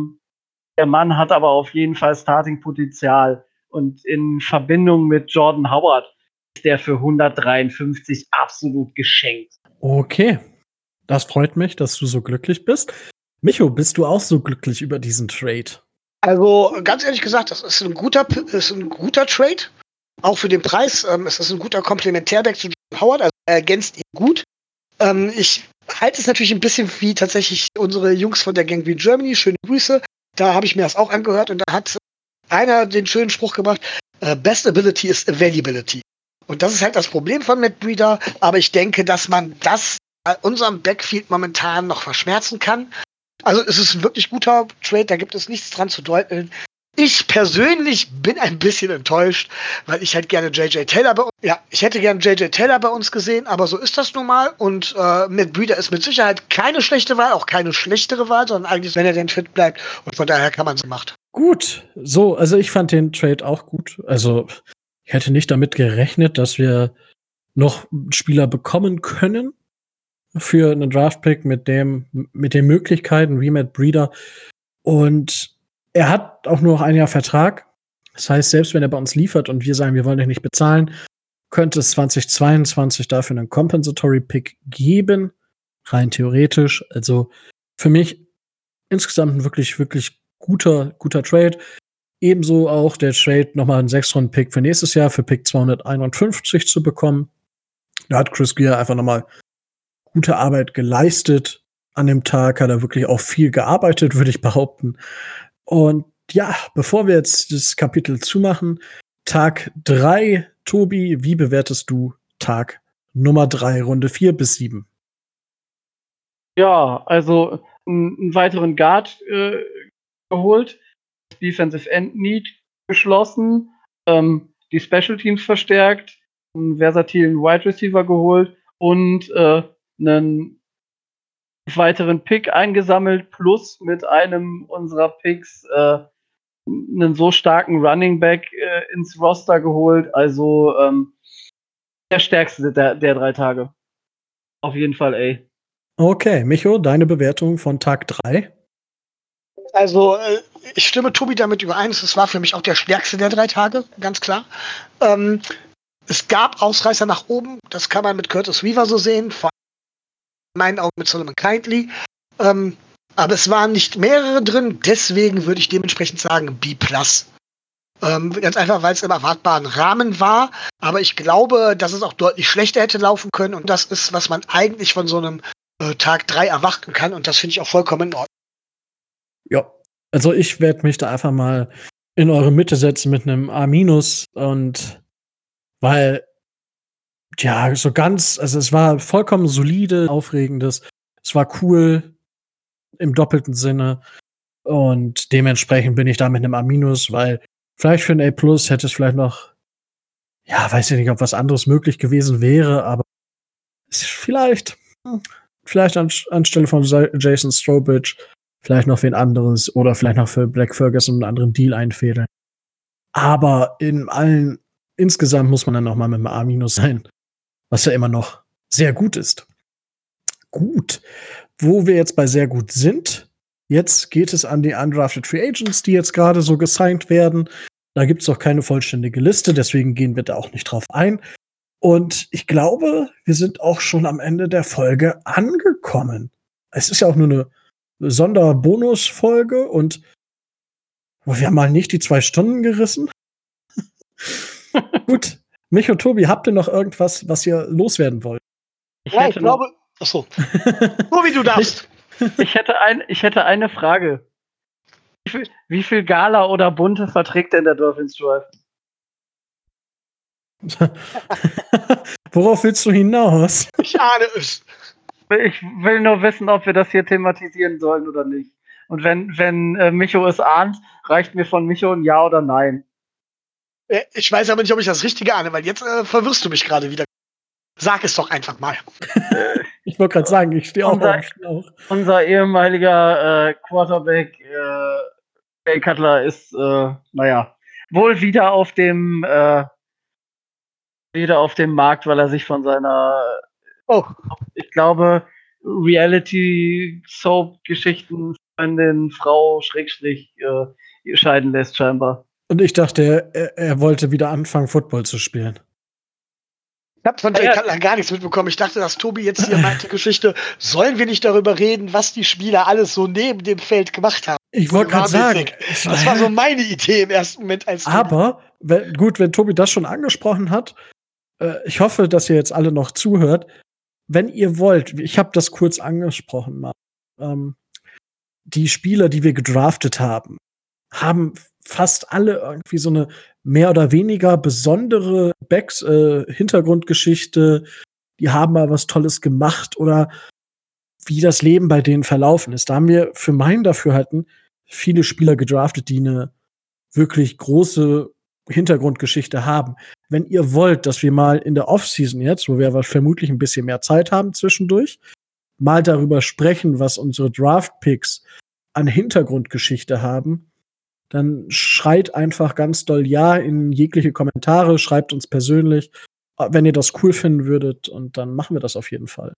Der Mann hat aber auf jeden Fall Starting-Potenzial. Und in Verbindung mit Jordan Howard ist der für 153 absolut geschenkt. Okay, das freut mich, dass du so glücklich bist. Micho, bist du auch so glücklich über diesen Trade? Also ganz ehrlich gesagt, das ist ein guter Trade. Auch für den Preis. Es ist ein guter Komplementärback zu Jordan Howard. Also er ergänzt ihn gut. Ich halte es natürlich ein bisschen wie tatsächlich unsere Jungs von der Gang Green Germany. Schöne Grüße. Da habe ich mir das auch angehört und da hat einer den schönen Spruch gemacht, Best Ability is Availability. Und das ist halt das Problem von Matt Breida, aber ich denke, dass man das bei unserem Backfield momentan noch verschmerzen kann. Also es ist ein wirklich guter Trade, da gibt es nichts dran zu deuteln. Ich persönlich bin ein bisschen enttäuscht, weil ich halt gerne J.J. Taylor ich hätte gerne J.J. Taylor bei uns gesehen, aber so ist das nun mal. Und Matt Breida ist mit Sicherheit keine schlechte Wahl, auch keine schlechtere Wahl, sondern eigentlich, wenn er denn fit bleibt. Und von daher kann man es machen. Gut, so, also ich fand den Trade auch gut. Also ich hätte nicht damit gerechnet, dass wir noch Spieler bekommen können für einen Draftpick mit den Möglichkeiten wie Matt Breida. Und er hat auch nur noch ein Jahr Vertrag. Das heißt, selbst wenn er bei uns liefert und wir sagen, wir wollen dich nicht bezahlen, könnte es 2022 dafür einen Compensatory Pick geben. Rein theoretisch. Also für mich insgesamt ein wirklich, wirklich guter Trade. Ebenso auch der Trade, nochmal einen 6-Runden-Pick für nächstes Jahr, für Pick 251 zu bekommen. Da hat Chris Greer einfach nochmal gute Arbeit geleistet. An dem Tag hat er wirklich auch viel gearbeitet, würde ich behaupten. Und ja, bevor wir jetzt das Kapitel zumachen, Tag 3, Tobi, wie bewertest du Tag Nummer 3, Runde 4 bis 7? Ja, also einen weiteren Guard geholt, Defensive End Need geschlossen, die Special Teams verstärkt, einen versatilen Wide Receiver geholt und einen weiteren Pick eingesammelt, plus mit einem unserer Picks einen so starken Running Back ins Roster geholt. Also der stärkste der 3 Tage. Auf jeden Fall, ey. Okay, Micho, deine Bewertung von Tag 3? Also, ich stimme Tobi damit überein. Es war für mich auch der stärkste der 3 Tage, ganz klar. Es gab Ausreißer nach oben. Das kann man mit Curtis Weaver so sehen. Vor allem in meinen Augen mit Solomon Kindly. Aber es waren nicht mehrere drin. Deswegen würde ich dementsprechend sagen B+. Ganz einfach, weil es im erwartbaren Rahmen war. Aber ich glaube, dass es auch deutlich schlechter hätte laufen können. Und das ist, was man eigentlich von so einem Tag 3 erwarten kann. Und das finde ich auch vollkommen in Ordnung. Ja, also ich werde mich da einfach mal in eure Mitte setzen mit einem A-, und weil, ja, so ganz, also es war vollkommen solide, aufregendes, es war cool im doppelten Sinne und dementsprechend bin ich da mit einem A-, weil vielleicht für ein A+ hätte es vielleicht noch, ja, weiß ich nicht, ob was anderes möglich gewesen wäre, aber vielleicht anstelle von Jason Strowbridge vielleicht noch wen anderes oder vielleicht noch für Black Ferguson einen anderen Deal einfädeln. Aber insgesamt muss man dann noch mal mit einem A- sein, was ja immer noch sehr gut ist. Gut, wo wir jetzt bei sehr gut sind, jetzt geht es an die Undrafted Free Agents, die jetzt gerade so gesigned werden. Da gibt es auch keine vollständige Liste, deswegen gehen wir da auch nicht drauf ein. Und ich glaube, wir sind auch schon am Ende der Folge angekommen. Es ist ja auch nur eine Sonderbonusfolge und wir haben mal nicht die 2 Stunden gerissen. Gut, Mich und Tobi, habt ihr noch irgendwas, was ihr loswerden wollt? Ich glaube. Achso. Tobi, du darfst. Ich hätte eine Frage. Wie viel Gala oder Bunte verträgt denn der Dolphins Drive? Worauf willst du hinaus? Ich ahne es. Ich will nur wissen, ob wir das hier thematisieren sollen oder nicht. Und wenn Micho es ahnt, reicht mir von Micho ein Ja oder Nein. Ich weiß aber nicht, ob ich das Richtige ahne, weil jetzt verwirrst du mich gerade wieder. Sag es doch einfach mal. Ich wollte gerade sagen, ich stehe auch auf dem Schlauch. Unser ehemaliger Quarterback Jay Cutler ist, wohl wieder auf dem wieder auf dem Markt, weil er sich von seiner, Oh, ich glaube, Reality-Soap-Geschichten Freundin, Frau, Schrägstrich, scheiden lässt scheinbar. Und ich dachte, er wollte wieder anfangen, Football zu spielen. ich habe von Jay Cutler gar nichts mitbekommen. Ich dachte, dass Tobi jetzt hier meinte Geschichte, sollen wir nicht darüber reden, was die Spieler alles so neben dem Feld gemacht haben? Ich wollte gerade sagen. Das war so meine Idee im ersten Moment. Aber, wenn Tobi das schon angesprochen hat, ich hoffe, dass ihr jetzt alle noch zuhört. Wenn ihr wollt, ich habe das kurz angesprochen mal, die Spieler, die wir gedraftet haben fast alle irgendwie so eine mehr oder weniger besondere Hintergrundgeschichte. Die haben mal was Tolles gemacht oder wie das Leben bei denen verlaufen ist. Da haben wir für mein Dafürhalten viele Spieler gedraftet, die eine wirklich große Hintergrundgeschichte haben. Wenn ihr wollt, dass wir mal in der Offseason jetzt, wo wir vermutlich ein bisschen mehr Zeit haben zwischendurch, mal darüber sprechen, was unsere Draft-Picks an Hintergrundgeschichte haben, dann schreit einfach ganz doll Ja in jegliche Kommentare, schreibt uns persönlich, wenn ihr das cool finden würdet, und dann machen wir das auf jeden Fall.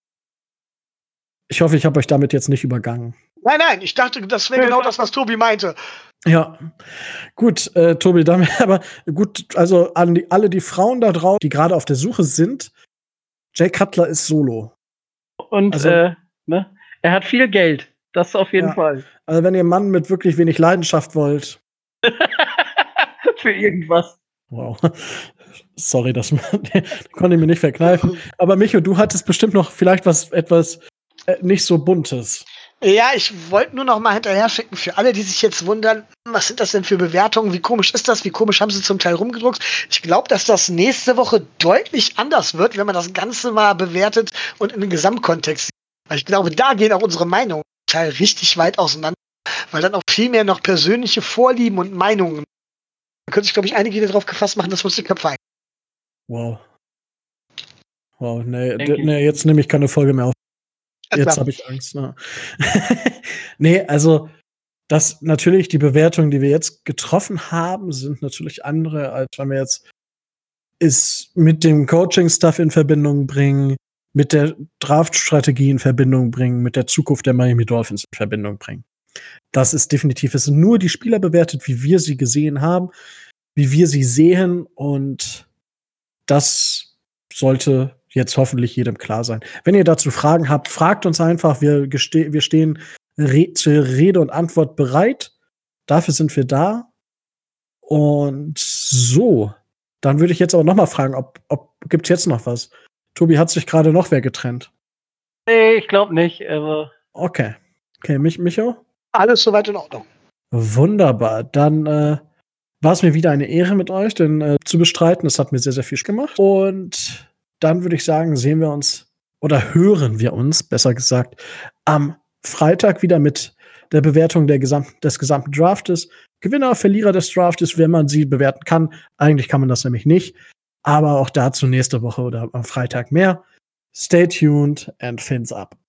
Ich hoffe, ich habe euch damit jetzt nicht übergangen. Nein, ich dachte, das wäre genau das, was Tobi meinte. Ja, gut, Tobi, damit aber gut, also an alle die Frauen da draußen, die gerade auf der Suche sind, Jay Cutler ist solo. Und Also, er hat viel Geld. Das auf jeden Fall. Also wenn ihr einen Mann mit wirklich wenig Leidenschaft wollt. Für irgendwas. Wow. Sorry, das konnte ich mir nicht verkneifen. Aber Micho, du hattest bestimmt noch vielleicht etwas nicht so Buntes. Ja, ich wollte nur noch mal hinterher schicken für alle, die sich jetzt wundern, was sind das denn für Bewertungen? Wie komisch ist das? Wie komisch haben sie zum Teil rumgedruckt? Ich glaube, dass das nächste Woche deutlich anders wird, wenn man das Ganze mal bewertet und in den Gesamtkontext sieht. Weil ich glaube, da gehen auch unsere Meinungen zum Teil richtig weit auseinander, weil dann auch viel mehr noch persönliche Vorlieben und Meinungen. Da können sich, glaube ich, einige darauf gefasst machen, dass wir uns die Köpfe ein. Wow. Wow, nee, jetzt nehme ich keine Folge mehr auf. Jetzt habe ich Angst. Ne? Nee, also das natürlich, die Bewertungen, die wir jetzt getroffen haben, sind natürlich andere, als wenn wir jetzt es mit dem Coaching-Stuff in Verbindung bringen, mit der Draft-Strategie in Verbindung bringen, mit der Zukunft der Miami Dolphins in Verbindung bringen. Das ist definitiv, es sind nur die Spieler bewertet, wie wir sie gesehen haben, wie wir sie sehen, und das sollte jetzt hoffentlich jedem klar sein. Wenn ihr dazu Fragen habt, fragt uns einfach. Wir stehen zur Rede und Antwort bereit. Dafür sind wir da. Und so, dann würde ich jetzt aber noch mal fragen, ob gibt's jetzt noch was? Tobi, hat sich gerade noch wer getrennt? Nee, ich glaube nicht. Aber Okay, Micho? Alles soweit in Ordnung. Wunderbar. Dann war es mir wieder eine Ehre mit euch, denn zu bestreiten. Es hat mir sehr, sehr viel Spaß gemacht. Und dann würde ich sagen, sehen wir uns oder hören wir uns, besser gesagt, am Freitag wieder mit der Bewertung des gesamten Draftes. Gewinner, Verlierer des Draftes, wenn man sie bewerten kann. Eigentlich kann man das nämlich nicht. Aber auch dazu nächste Woche oder am Freitag mehr. Stay tuned and fins up.